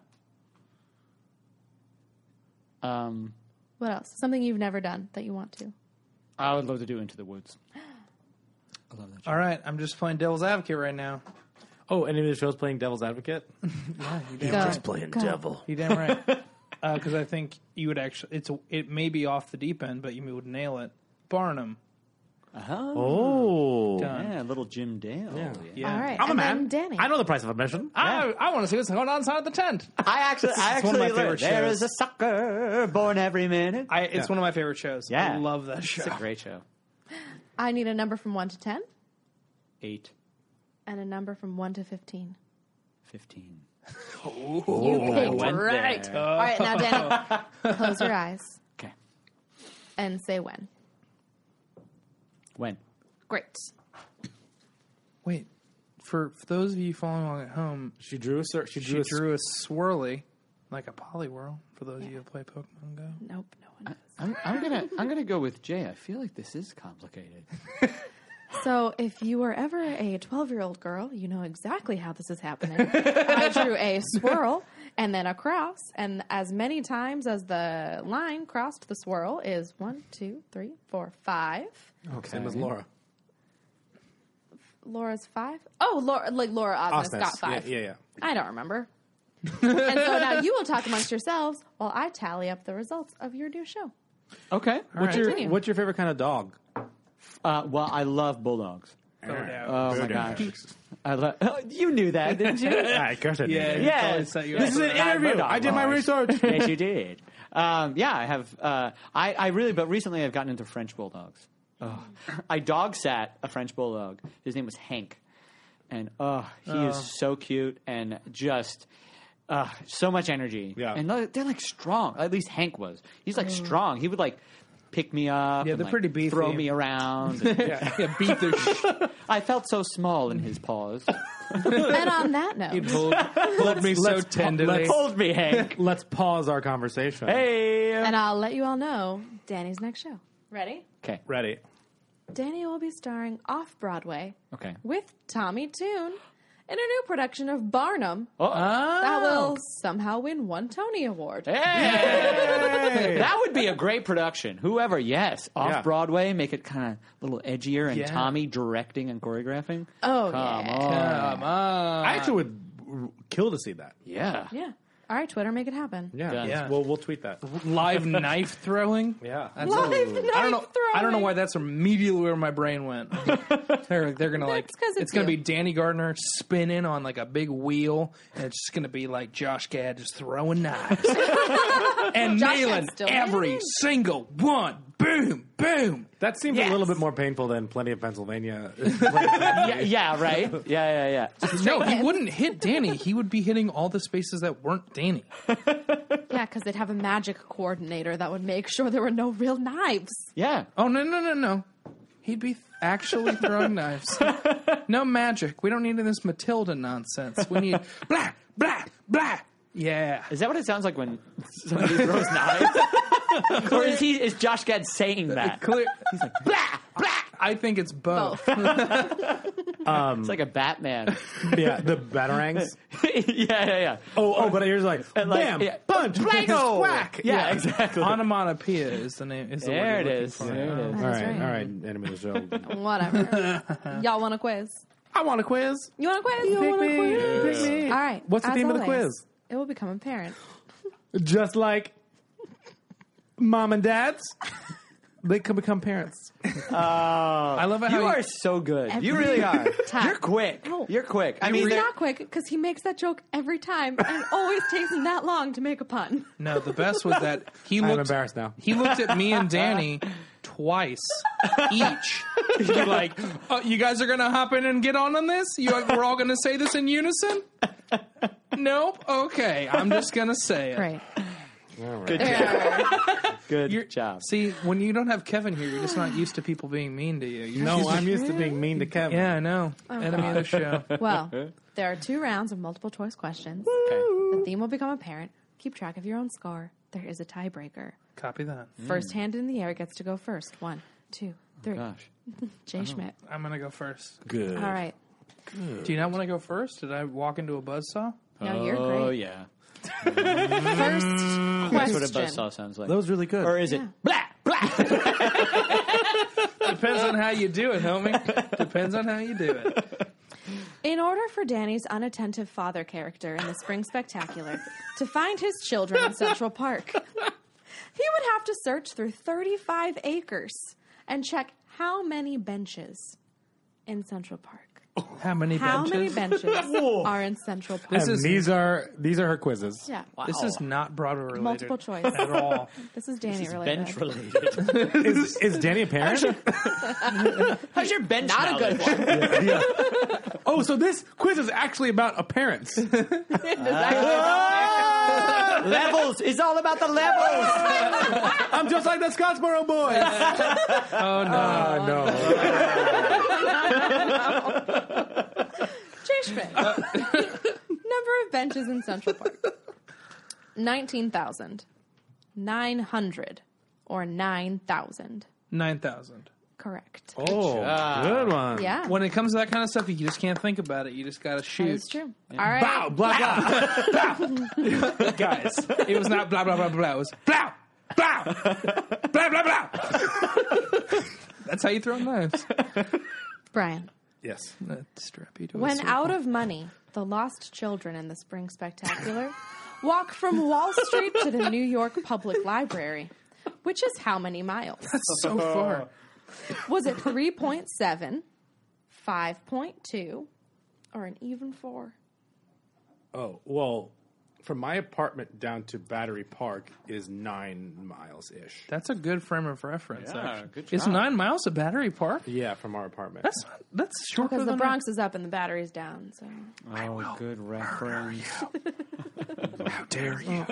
What else? Something you've never done that you want to. I would love to do Into the Woods. I love that show. All right, I'm just playing devil's advocate right now. Oh, any of the shows playing Devil's Advocate? Go. devil. You damn right. Because I think you would actually, it may be off the deep end, but you would nail it. Barnum. Oh. Done. Yeah, little Jim Dale. Yeah. All right. I'm a and man. then Danny. I know the price of admission. I want to see what's going on inside the tent. I actually one of my favorite learned, there shows. is a sucker born every minute. It's one of my favorite shows. Yeah. I love that show. It's a great show. I need a number from 1 to 10 8, and a number from 1 to 15. 15. You picked went right. there. All right, now, Danny, close your eyes Okay. and say when. When? Great. Wait, for those of you following along at home, She drew a she drew a swirly, like a Poliwhirl, for those of you who play Pokemon Go. Nope, no one knows. I'm gonna go with Jay. I feel like this is complicated. So, if you were ever a 12-year-old girl, you know exactly how this is happening. I drew a swirl and then a cross, and as many times as the line crossed the swirl is 1, 2, 3, 4, 5. Okay. Same as Laura. Laura's 5? Oh, Laura Osnes Osnes. got 5. Yeah. I don't remember. And so now you will talk amongst yourselves while I tally up the results of your new show. Okay. What's Continue. your favorite kind of dog? Well, I love bulldogs. No doubt. Oh my gosh. You knew that, didn't you? I guess I did. Yeah. Yeah. Probably set you This up is for an that. interview. I did my research. Yes, you did. Yeah, I have. I really, but recently I've gotten into French bulldogs. I dog sat a French bulldog. His name was Hank, and he is so cute and just so much energy. Yeah. And they're like strong. At least Hank was. He's like strong. He would like pick me up. Yeah, and, they're pretty beefy. Throw me around. and- Yeah, beat the I felt so small in his paws. And on that note, hold me so tenderly. Hold me, Hank. Let's pause our conversation. Hey. and I'll let you all know Danny's next show. Ready? Okay. Ready. Danny will be starring off-Broadway Okay. with Tommy Tune in a new production of Barnum Oh. that will somehow win 1 Tony Award. Hey! That would be a great production. Whoever, yes. Off Yeah. Broadway, make it kind of a little edgier, and Yeah. Tommy directing and choreographing. Oh, Come yeah. on. Come on. I actually would kill to see that. Yeah. Yeah. All right, Twitter, make it happen. Yeah. Yeah. We'll tweet that. Live knife throwing. Yeah. That's Live knife I don't know. throwing. I don't know why that's immediately where my brain went. They're gonna like. That's 'cause it's gonna you. be Danny Gardner spinning on like a big wheel, and it's just gonna be like Josh Gad just throwing knives and Josh nailing Gad's still every in it? single one. Boom, boom. That seems Yes. a little bit more painful than Plenty of Pennsylvania. Yeah, right? Yeah. No, he wouldn't hit Danny. He would be hitting all the spaces that weren't Danny. Yeah, because they'd have a magic coordinator that would make sure there were no real knives. Yeah. Oh no. He'd be actually throwing knives. No magic. We don't need this Matilda nonsense. We need blah blah blah. Yeah. Is that what it sounds like when somebody throws knives? Or is Josh Gad saying that? Clear. He's like, blah, blah. I think it's both. It's like a Batman. Yeah, the batarangs. yeah. Oh, but here's like, And like, bam, yeah, punch, Blango! whack. Yeah, exactly. Onomatopoeia is the name. Is the There word it you're looking is. for. There it is. All That's right, right. enemy of the show. Whatever. Y'all want a quiz? I want a quiz. You want a quiz? Pick me. Pick me. All right. What's the as theme of the always, quiz? It will become apparent. Just like mom and dads, they can become parents. I love it how You are so good. You really are. time. You're quick. No. You're quick. I mean, He's there- not quick because he makes that joke every time, and it always takes him that long to make a pun. No, the best was that he I'm looked. embarrassed now. He looked at me and Danny twice each. He'd be like, "You guys are gonna hop in and get on this? We're all gonna say this in unison." Nope. Okay, I'm just gonna say it. Great. good job. Good You're- job. See, when you don't have Kevin here, you're just not used to people being mean to you. You're No, used to- I'm used to being mean to Kevin. Yeah, I know. Enemy of the show. Well, there are 2 rounds of multiple choice questions. Okay. The theme will become apparent. keep track of your own score. There is a tiebreaker. Copy that. First hand in the air gets to go first. 1, 2, 3. Gosh. Jay Schmidt. I'm going to go first. Good. All right. Do you not want to go first? Did I walk into a buzzsaw? No, you're Oh, great. yeah. First question. That's what a buzzsaw sounds like. That was really good. Or is it blah, blah? Depends on how you do it, homie. Depends on how you do it. In order for Danny's unattentive father character in the Spring Spectacular to find his children in Central Park, he would have to search through 35 acres and check how many benches in Central Park. How many How benches? many benches are in Central Park? This is- these are her quizzes. yeah. This is not Broadway related. Multiple choice. At all. This is Danny It's related. bench related. Is Danny a parent? How's your bench? Not a good one. Oh, so this quiz is actually about a parent. Levels. It's all about the levels. I'm just like the Scottsboro boys. Oh, no. No. Jay Schmidt. Number of benches in Central Park. 19,000. 900. Or 9,000. 9,000. Correct. Oh, good one. Yeah. When it comes to that kind of stuff, you just can't think about it. You just got to shoot. That is true. All right. Bow, blah, blah. Guys, it was not blah, blah, blah, blah. It was blah, blah, blah, blah, blah. That's how you throw knives. Brian. Yes. Strap you to a When circle. out of money, the lost children in the Spring Spectacular walk from Wall Street to the New York Public Library, which is how many miles? so far. Was it 3.7, 5.2, or an even 4? Oh, well, from my apartment down to Battery Park is 9 miles-ish. That's a good frame of reference. Yeah, actually. good Is job. 9 miles a Battery Park? Yeah, from our apartment. That's shorter Because the than Bronx is up and the battery's down. So Oh, good reference. How dare you?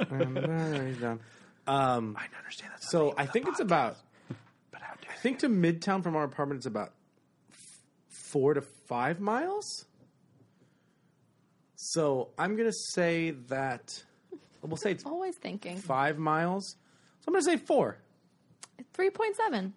I understand that. So I think it's about. I think to Midtown from our apartment it's about 4 to 5 miles. So I'm gonna say that. We'll say it's always thinking. 5 miles. So I'm gonna say 4. 3.7.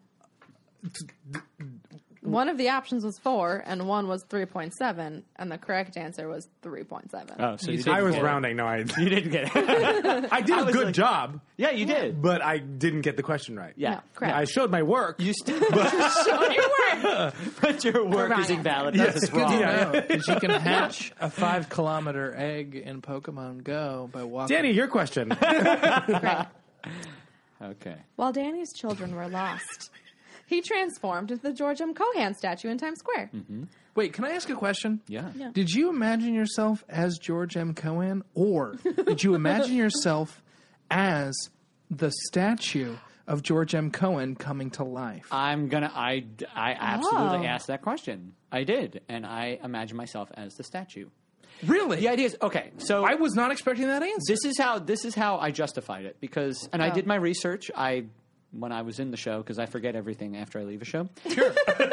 One of the options was 4, and one was 3.7, and the correct answer was 3.7. Oh, so you I was didn't get it. rounding. No, I You didn't get it. I did a good job, Yeah, you did. but I didn't get the question right. Yeah. No, correct. I showed my work. You still, But but your work wrong is answer. invalid. Yes, That's good wrong. to know. Because you can hatch a 5-kilometer egg in Pokemon Go by walking. Danny, your question. Right. Okay. While Danny's children were lost, he transformed into the George M. Cohan statue in Times Square. Wait, can I ask a question? Yeah. Did you imagine yourself as George M. Cohan, or did you imagine yourself as the statue of George M. Cohan coming to life? I absolutely Oh. asked that question. I did, and I imagine myself as the statue. Really? The idea is okay. So I was not expecting that answer. this is how I justified it because, and I did my research. When I was in the show, because I forget everything after I leave a show. Sure.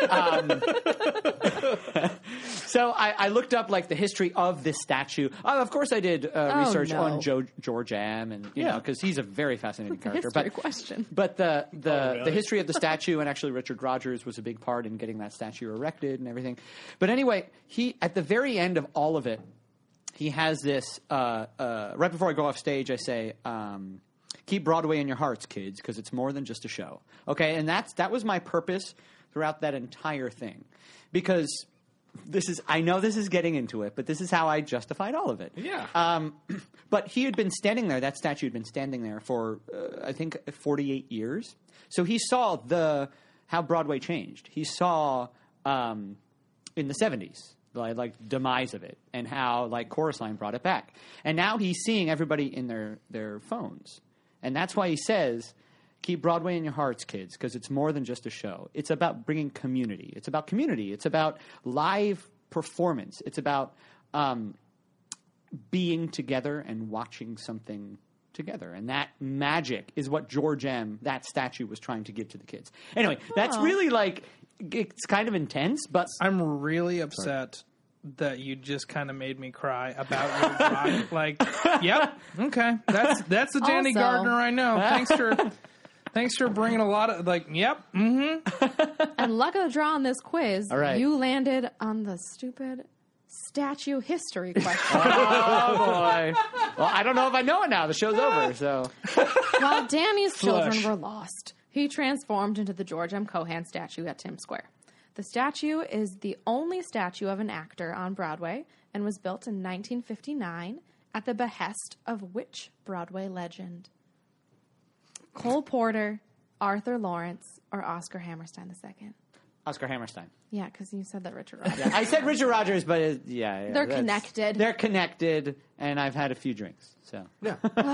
So I looked up like the history of this statue. Of course, I did research no. on George M. and you know because he's a very fascinating character. History But question. But the history of the statue, and actually Richard Rogers was a big part in getting that statue erected and everything. But anyway, he at the very end of all of it, he has this. Right before I go off stage, I say. Keep Broadway in your hearts, kids, because it's more than just a show. Okay, and that was my purpose throughout that entire thing, because I know this is getting into it, but this is how I justified all of it. Yeah. But he had been standing there. That statue had been standing there for I think 48 years. So he saw how Broadway changed. He saw in the 70s. Like demise of it, and how like Chorus Line brought it back, and now he's seeing everybody in their phones, and that's why he says, "Keep Broadway in your hearts, kids, because it's more than just a show. It's about bringing community. It's about community. It's about live performance. It's about being together and watching something together, and that magic is what George M. that statue was trying to give to the kids. Anyway, that's really like." It's kind of intense, but I'm really upset that you just kind of made me cry about your rock. Like, yep, okay, that's the Danny Also- Gardner I know. Thanks for bringing a lot of yep, And luck of the draw on this quiz, All right. you landed on the stupid statue history question. Oh boy. Well, I don't know if I know it now. The show's over, so While Danny's children Flush. were lost, he transformed into the George M. Cohan statue at Times Square. The statue is the only statue of an actor on Broadway and was built in 1959 at the behest of which Broadway legend? Cole Porter, Arthur Lawrence, or Oscar Hammerstein II? Oscar Hammerstein. Yeah, because you said that Richard Rogers. Yeah, I said Richard Rogers, but They're that's- connected. They're connected, and I've had a few drinks, so Yeah.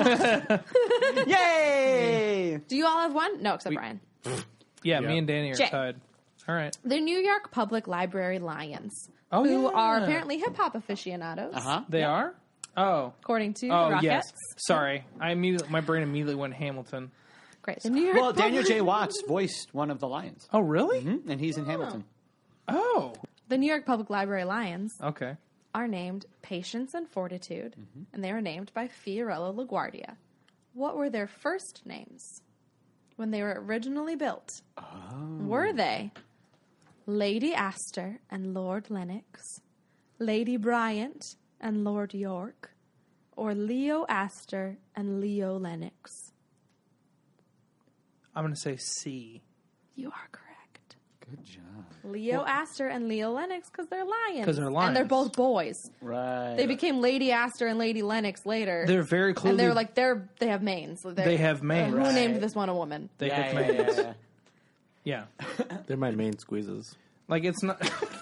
yay! Do you all have one? No, except Brian. yeah. Me and Danny are Jay. tied. All right. The New York Public Library Lions, Oh, who yeah. are apparently hip-hop aficionados, They are. Oh. according to the Oh Rockettes. yes. Sorry, my brain immediately went Hamilton. Great. The New York Well, Daniel Public- J. Watts voiced one of the lions, Oh really? and he's in Hamilton. Oh. The New York Public Library Lions Okay. are named Patience and Fortitude, and they were named by Fiorello LaGuardia. What were their first names when they were originally built? Were they Lady Astor and Lord Lennox, Lady Bryant and Lord York, or Leo Astor and Leo Lennox? I'm gonna say C. You are correct. Good job. Leo Astor and Leo Lennox because they're lions. 'Cause they're And they're lions. both boys. Right. They became Lady Astor and Lady Lennox later. They're very clearly. and they're like they have manes. They have manes. Who Right. named this one a woman? They yeah, have yeah, manes. yeah. Yeah. They're my main squeezes. Like it's not.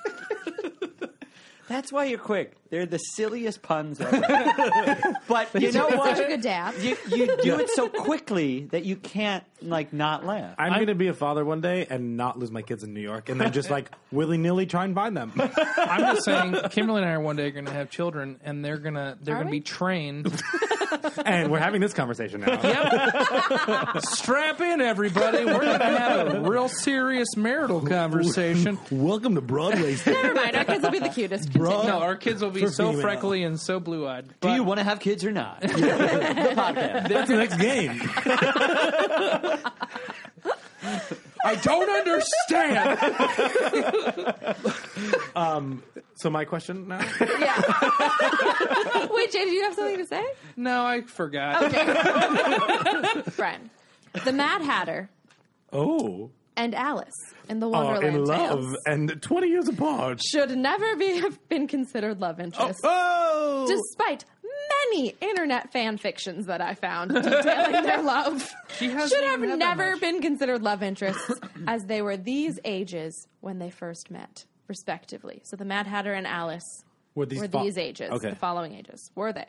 That's why you're quick. They're the silliest puns ever. But you know You're what? such a good dad. You do it so quickly that you can't not laugh. I'm going to be a father one day and not lose my kids in New York and then just willy nilly try and find them. I'm just saying, Kimberly and I are one day going to have children, and they're gonna we? be trained. And we're having this conversation now. Strap in, everybody. We're going to have a real serious marital conversation. Welcome to Broadway. Never mind. Our kids will be the cutest. Continue. No, our kids will be For so female. freckly and so blue-eyed. Do you want to have kids or not? The podcast. That's the next game. I don't understand. So my question now? Yeah. Wait, Jay, do you have something to say? No, I forgot. Brian. The Mad Hatter Oh. and Alice in the Are Wonderland in love Tales and 20 years apart. should never have been considered love interests. Oh! Despite many internet fan fictions that I found detailing their love, She hasn't should have even had that never much. been considered love interests as they were these ages when they first met, respectively. So the Mad Hatter and Alice Were were these these ages, Okay. the following ages. Were they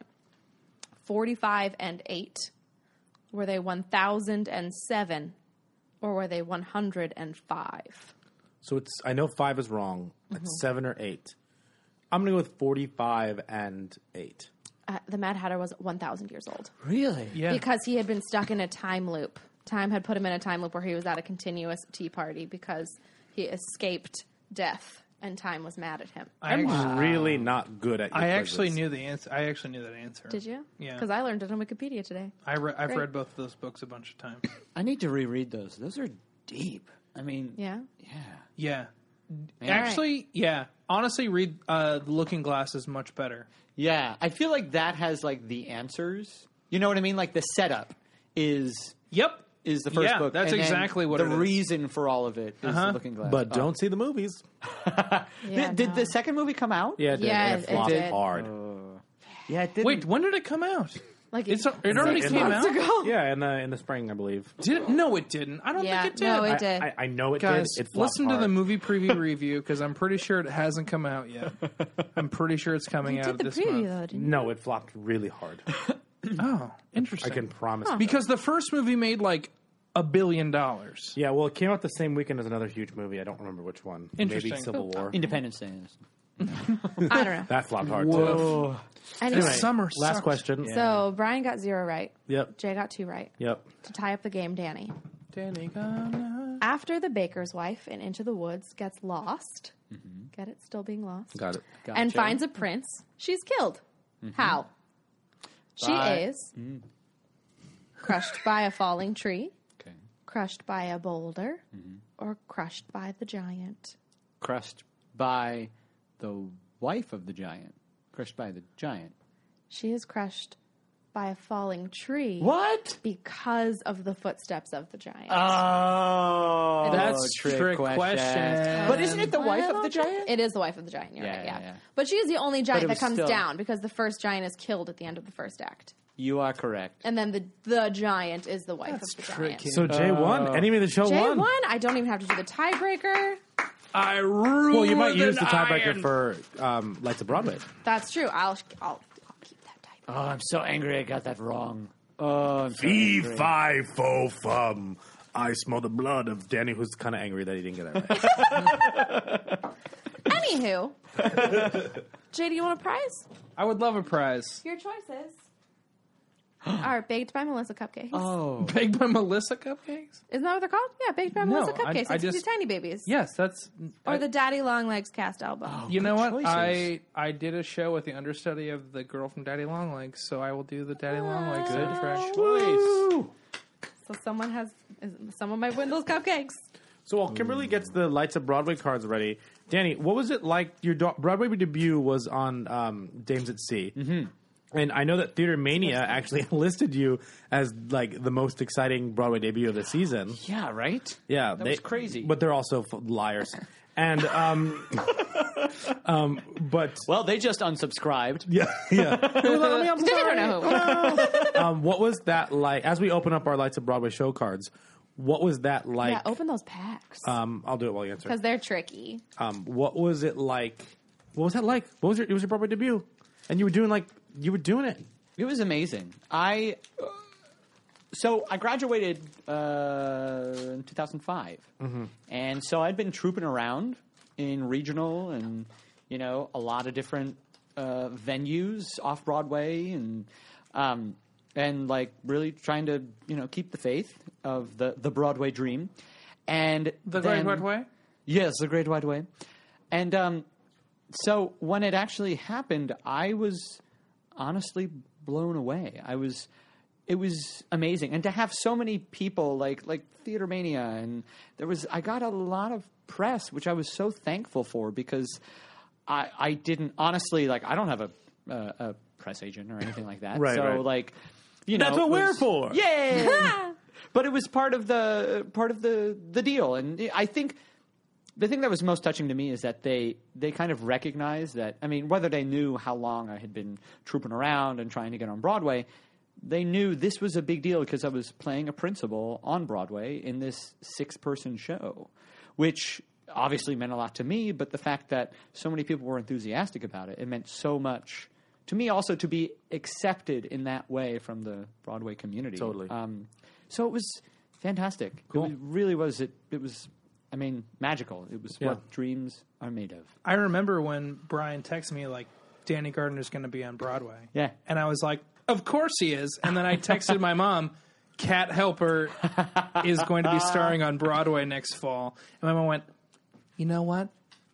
45 and 8? Were they 1007? Or were they 105? So it's, I know 5 is wrong. It's 7 or 8. I'm going to go with 45 and 8. The Mad Hatter was 1,000 years old. Really? Yeah. Because he had been stuck in a time loop. Time had put him in a time loop where he was at a continuous tea party because he escaped death and time was mad at him. I'm really not good at your I actually quizzes. knew the answer. I actually knew that answer. Did you? Yeah. Because I learned it on Wikipedia today. I've Great. read both of those books a bunch of times. I need to reread those. Those are deep. I mean, Yeah? Yeah. Actually, yeah. Honestly, read The Looking Glass is much better. Yeah. I feel like that has the answers. You know what I mean? Like the setup is Yep. the first Yeah, book. that's and then exactly what the it is. reason for all of it is the Looking Glass. But don't see the movies. Yeah, Did no. the second movie come out? Yeah, it did. Yeah, And it it flopped did. hard. Yeah, it did. Wait, when did it come out? Like It already six came months out? ago. Yeah, in the spring, I believe. Did it? No, it didn't. I don't Yeah, think it did. no, it did. I know it Guys, did. It flopped listen to hard. the movie preview review because I'm pretty sure it hasn't come out yet. I'm pretty sure it's coming You out did the this preview, month. though, didn't you? No, it flopped really hard. Oh, I interesting. can promise. Because the first movie made $1 billion. Yeah, well, it came out the same weekend as another huge movie. I don't remember which one. Interesting. Maybe Civil War. Independence Day. I don't know. That flopped hard Whoa. Anyway, Summer Last sucks. question. so Brian got 0 right. Yep. Jay got 2 right. Yep. To tie up the game, Danny. Danny Ghana. After the baker's wife in Into the Woods gets lost, Get it? Still being lost. Got it. And Gotcha. finds a prince. She's killed. How? She is crushed by a falling tree, Okay. crushed by a boulder, or crushed by the giant. Crushed by the wife of the giant. Crushed by the giant. She is crushed by a falling tree. What? Because of the footsteps of the giant. Oh, That's trick question. But isn't it the wife of the giant? It is the wife of the giant. You're Yeah, right. yeah, Yeah. yeah. But she is the only giant it that was comes still- down because the first giant is killed at the end of the first act, You are correct. and then the giant is the wife of the giant. So Jay won. Enemy of the show Jay won. won. I don't even have to do the tiebreaker. I ruled. Well, you might use the tiebreaker iron. for Lights of Broadway. That's true. I'll keep that tiebreaker. Oh, I'm so angry I got that wrong. Oh, I'm so Fee, angry. fi, fo, fum. I smell the blood of Danny, who's kind of angry that he didn't get that right. Anywho, Jay, do you want a prize? I would love a prize. Your choices are baked by Melissa cupcakes. Oh. Baked by Melissa cupcakes? Isn't that what they're called? Yeah, baked by No, Melissa cupcakes. I It's just- these tiny babies. Yes, that's. Or the Daddy Long Legs cast album. You know what? choices. I did a show with the understudy of the girl from Daddy Longlegs, so I will do the Daddy Longlegs soundtrack. Choice. So someone might win those cupcakes. So while Kimberly gets the Lights of Broadway cards ready, Danny, what was it like? Your Broadway debut was on Dames at Sea. Mm-hmm. And I know that Theater Mania actually listed you as like the most exciting Broadway debut of the season. Yeah, right? Yeah, That was crazy. But they're also liars. And but Well, they just unsubscribed. yeah. I'm They don't know who. what was that like? As we open up our Lights of Broadway show cards, what was that like? Yeah, open those packs. I'll do it while you answer. Because they're tricky. What was it like? What was that like? It was your Broadway debut, and you were doing it. It was amazing. So I graduated in 2005, and so I'd been trooping around in regional and a lot of different venues off Broadway, and like really trying to keep the faith of the Broadway dream, and The Great then- White Way? Yes, the Great Wide Way. And so when it actually happened, I was honestly blown away. It was amazing. And to have so many people like Theater Mania, and I got a lot of press, which I was so thankful for, because I didn't honestly, like, I don't have a press agent or anything like that. Right, so right. like, That's what we're for. Yeah. But it was part of the deal. And I think the thing that was most touching to me is that they kind of recognized that, I mean, whether they knew how long I had been trooping around and trying to get on Broadway, they knew this was a big deal because I was playing a principal on Broadway in this 6-person show, which obviously meant a lot to me, but the fact that so many people were enthusiastic about it, it meant so much to me also to be accepted in that way from the Broadway community. Totally. So it was fantastic. Cool. It really was. It was, I mean, magical. It was Yeah. what dreams are made of. I remember when Brian texted me, like, Danny Gardner's going to be on Broadway. Yeah. And I was like, of course he is. And then I texted my mom, Cat Helper is going to be starring on Broadway next fall. And my mom went, you know what?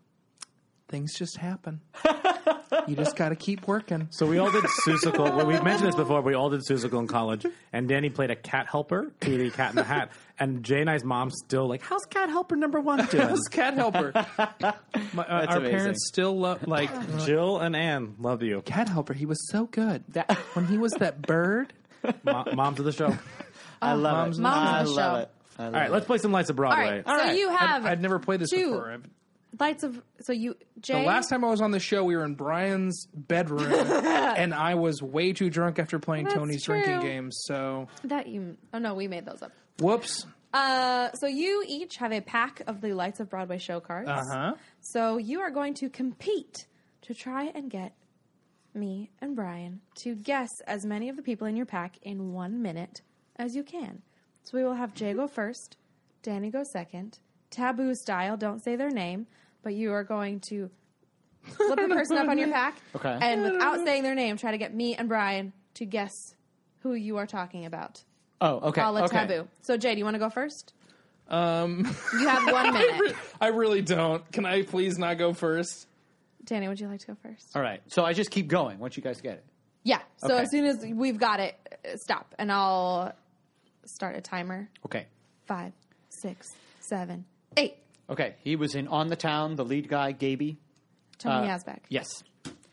Things just happen. You just got to keep working. So we all did Seussical. Well, we've mentioned this before. We all did Seussical in college, and Danny played a cat helper to the Cat in the Hat. And Jay and I's mom's still like, "How's Cat Helper #1 doing?" How's Cat Helper? Our amazing. parents still love, like, Jill and Ann love you. Cat Helper. He was so good. When he was that bird. Moms of the show. I love Mom's it. Mom's I of the love show. it. I love All right, it. let's play some Lights of All Broadway. right. So you have I'd never played this two before. Lights of. So you, Jay. The last time I was on the show, we were in Brian's bedroom, and I was way too drunk after playing That's Tony's true. drinking games. So, That you. Oh no, we made those up. whoops. So you each have a pack of the Lights of Broadway show cards. Uh-huh. So you are going to compete to try and get me and Brian to guess as many of the people in your pack in 1 minute as you can. So we will have Jay go first, Danny go second, taboo style, don't say their name, but you are going to flip the person up on your pack. Okay. And without saying their name, try to get me and Brian to guess who you are talking about. Oh, okay. A la Okay. taboo. So Jay, do you want to go first? You have 1 minute. I really don't. Can I please not go first? Danny, would you like to go first? All right. So I just keep going once you guys get it. Yeah. So Okay. as soon as we've got it, stop, and I'll start a timer. Okay. 5, 6, 7, 8. Okay. He was in On the Town, the lead guy, Gaby. Tony Yazbek. Yes.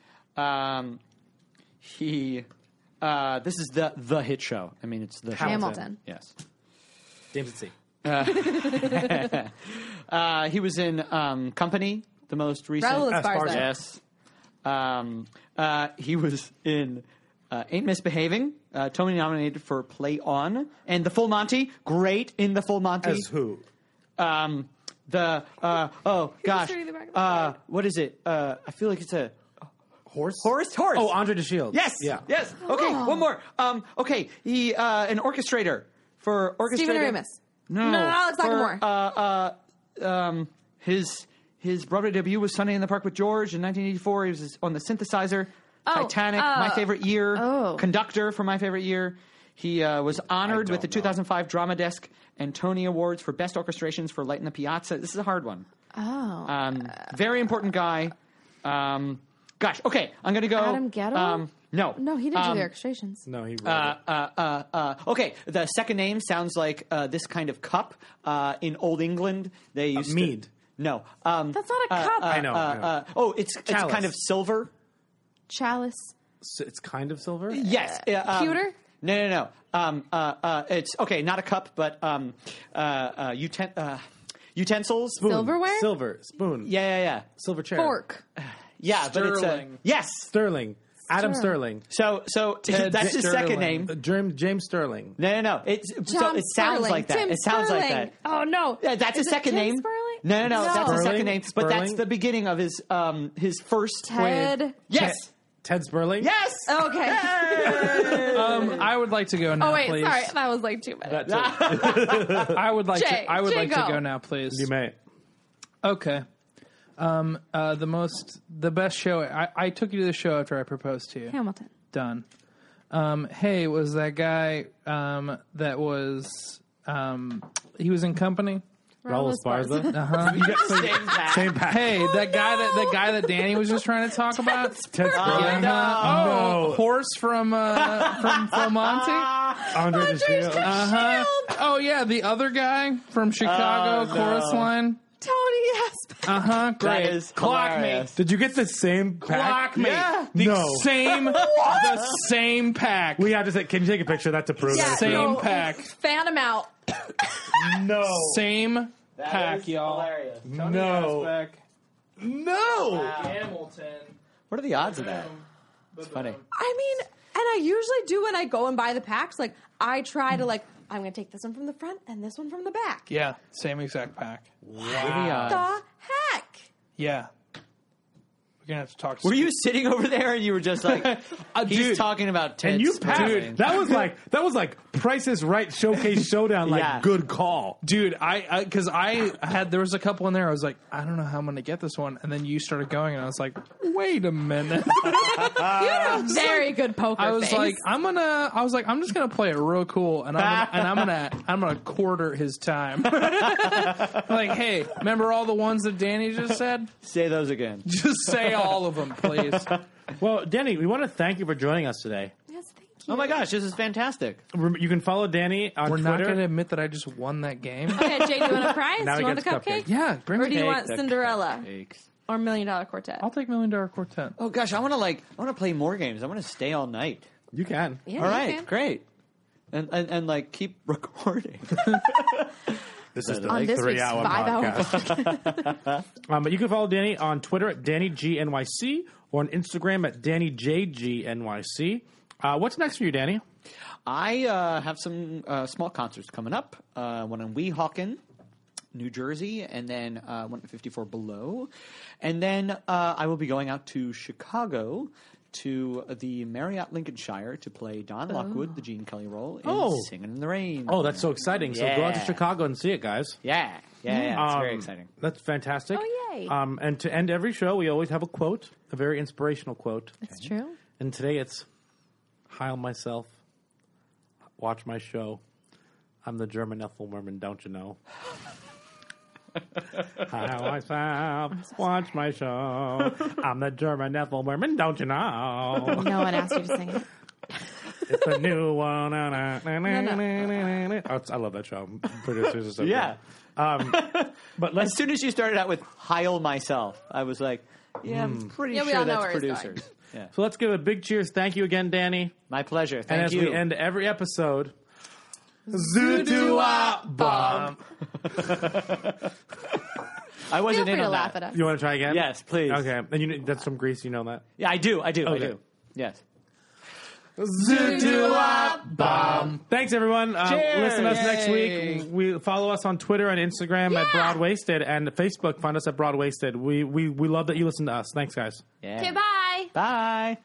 This is the hit show. I mean, it's the show. Hamilton. Yes. James at Sea. He was in Company, the most recent. Raul Esparza. Yes. He was in Ain't Misbehaving. Tony nominated for Play On. And The Full Monty. Great in The Full Monty. As who? Oh, gosh. reading the back of the card. What is it? I feel like it's a... Horse? Horse? Oh, Andre DeShields. Yes. Yeah. Yes. Okay, one more. Okay, he an orchestrator for orchestrator. Stephen Aramis. No, Alex for, his Broadway debut was Sunday in the Park with George in 1984. He was on the synthesizer. Titanic, My Favorite Year. Conductor for My Favorite Year. He was honored with the 2005 Drama Desk and Tony Awards for Best Orchestrations for Light in the Piazza. This is a hard one. Very important guy. Gosh, okay, I'm going to go... Adam Guettel? No. No, he didn't do the orchestrations. No, he wrote it. Okay, the second name sounds like this kind of cup. In Old England, they used mead. No. That's not a cup. I know. It's Chalice. kind of silver. Chalice. So it's kind of silver? Yes. Pewter? No. It's, okay, not a cup, but utensils. Spoon. Silverware? Silver. Spoon. Yeah. Silver chair. Fork. Yeah, but it's Sterling. yes. Sterling. Adam Sterling. So that's his second name. James Sterling. No. It sounds Sterling. like that. Tim It sounds like Sterling. that. Oh, no. Yeah, that's Is his it second Tim name. Sperling? No, that's his second name. But that's Sperling? the beginning of his first. Ted. Yes. Ted Sperling? Yes. Okay. I would like to go now, Oh, wait, please. sorry. That was like 2 minutes. I would like Jay, to. I would Jay, like to go. go now, please. You may. Okay. The best show. I took you to the show after I proposed to you. Hamilton. Done. Hey, was that guy that was he was in Company? Raul Esparza. Same Same pack. Hey, that guy that Danny was just trying to talk about. Ted Sperling. Oh, horse from Full Monty. Andre DeShields. Oh yeah, the other guy from Chicago Chorus Line. Tony Yazbek. Great. That is Clock hilarious. Did you get the same pack? Clock me. Yeah. The same pack. We have to say, can you take a picture of that to prove Yeah, that? Same no, pack. Fan him out. No. Same pack, is y'all. hilarious. No. No. Hamilton. What are the odds of that? It's funny. I mean, and I usually do when I go and buy the packs. Like, I try to, like, I'm going to take this one from the front and this one from the back. Yeah, same exact pack. What are the odds? The heck? Yeah. We're gonna have to talk. Were you sitting over there and you were just like, he's dude. talking about Ted And you Sperling. passed. That was like Price is Right Showcase Showdown. Like Yeah. good call. Dude, because I had there was a couple in there. I was like, I don't know how I'm gonna get this one, and then you started going, and I was like, wait a minute. You have a very good poker I was face. like, I'm just gonna play it real cool, and I'm gonna quarter his time. Like, hey, remember all the ones that Danny just said? Say those again. Just say all of them, please. Well, Danny, we want to thank you for joining us today. yes, thank you. Oh my gosh, this is fantastic. You can follow Danny on We're Twitter. not gonna admit that I just won that game. Okay, Jay, do you want a prize? Now Do he you want the gets cupcake? cupcake. Yeah, bring Or do you it. want the Cinderella? Cupcakes. Or $1 Million Quartet? I'll take $1 Million Quartet. Oh gosh, I want to play more games. I want to stay all night. You can. Yeah, All you right, can. great. And like keep recording. This is the On this week's 3-hour 5-hour podcast. But you can follow Danny on Twitter at DannyGNYC or on Instagram at DannyJGNYC. What's next for you, Danny? I have some small concerts coming up. One in Weehawken, New Jersey, and then one at 54 Below. And then I will be going out to Chicago to the Marriott Lincolnshire to play Don Lockwood, the Gene Kelly role, in Singing in the Rain. Oh, that's so exciting. So go out to Yeah. Chicago and see it, guys. Yeah. It's very exciting. That's fantastic. Oh, yay. And to end every show, we always have a quote, a very inspirational quote. It's true. And today it's, heil myself, watch my show. I'm the German Ethel Merman, don't you know? Hi, myself, watch my show. I'm the German Ethel Merman, don't you know? No one asked you to sing it. It's a new one. I love that show. Producers are so Yeah. good. But As soon as you started out with Heil myself, I was like, yeah, I'm pretty Yeah, we sure all know that's where he's producers. Yeah. So let's give a big cheers. Thank you again, Danny. My pleasure. And Thank as you. we end every episode, Zoodoo Bomb. I Feel wasn't free in to on laugh that. at us. You want to try again? Yes, please. Okay. And that's from Greece. You know that? Yeah, I do. I Okay. do. Yes. Zoodoo Bomb. Thanks, everyone. Cheers. Listen to us next Yay. week. We follow us on Twitter and Instagram at Broadwasted, and Facebook. Find us at Broadwasted. We love that you listen to us. Thanks, guys. Yeah. Okay, bye. Bye.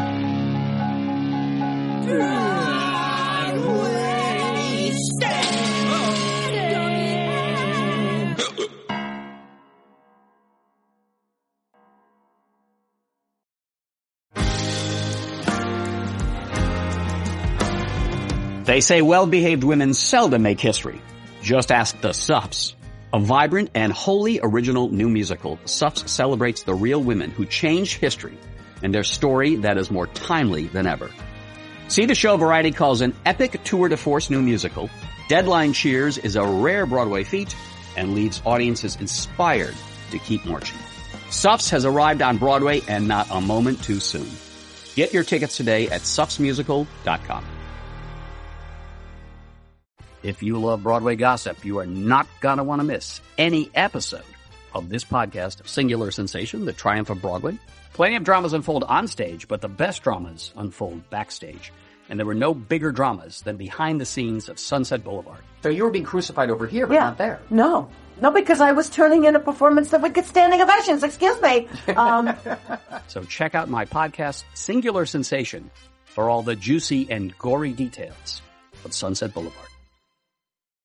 They say well-behaved women seldom make history. Just ask the Suffs. A vibrant and wholly original new musical, Suffs celebrates the real women who changed history and their story that is more timely than ever. See the show Variety calls an epic tour de force new musical. Deadline cheers is a rare Broadway feat and leaves audiences inspired to keep marching. Suffs has arrived on Broadway and not a moment too soon. Get your tickets today at suffsmusical.com. If you love Broadway gossip, you are not going to want to miss any episode of this podcast of Singular Sensation, The Triumph of Broadway. Plenty of dramas unfold on stage, but the best dramas unfold backstage. And there were no bigger dramas than behind the scenes of Sunset Boulevard. So you were being crucified over here, but not there. No, because I was turning in a performance that would get standing ovations. Excuse me. So check out my podcast, Singular Sensation, for all the juicy and gory details of Sunset Boulevard.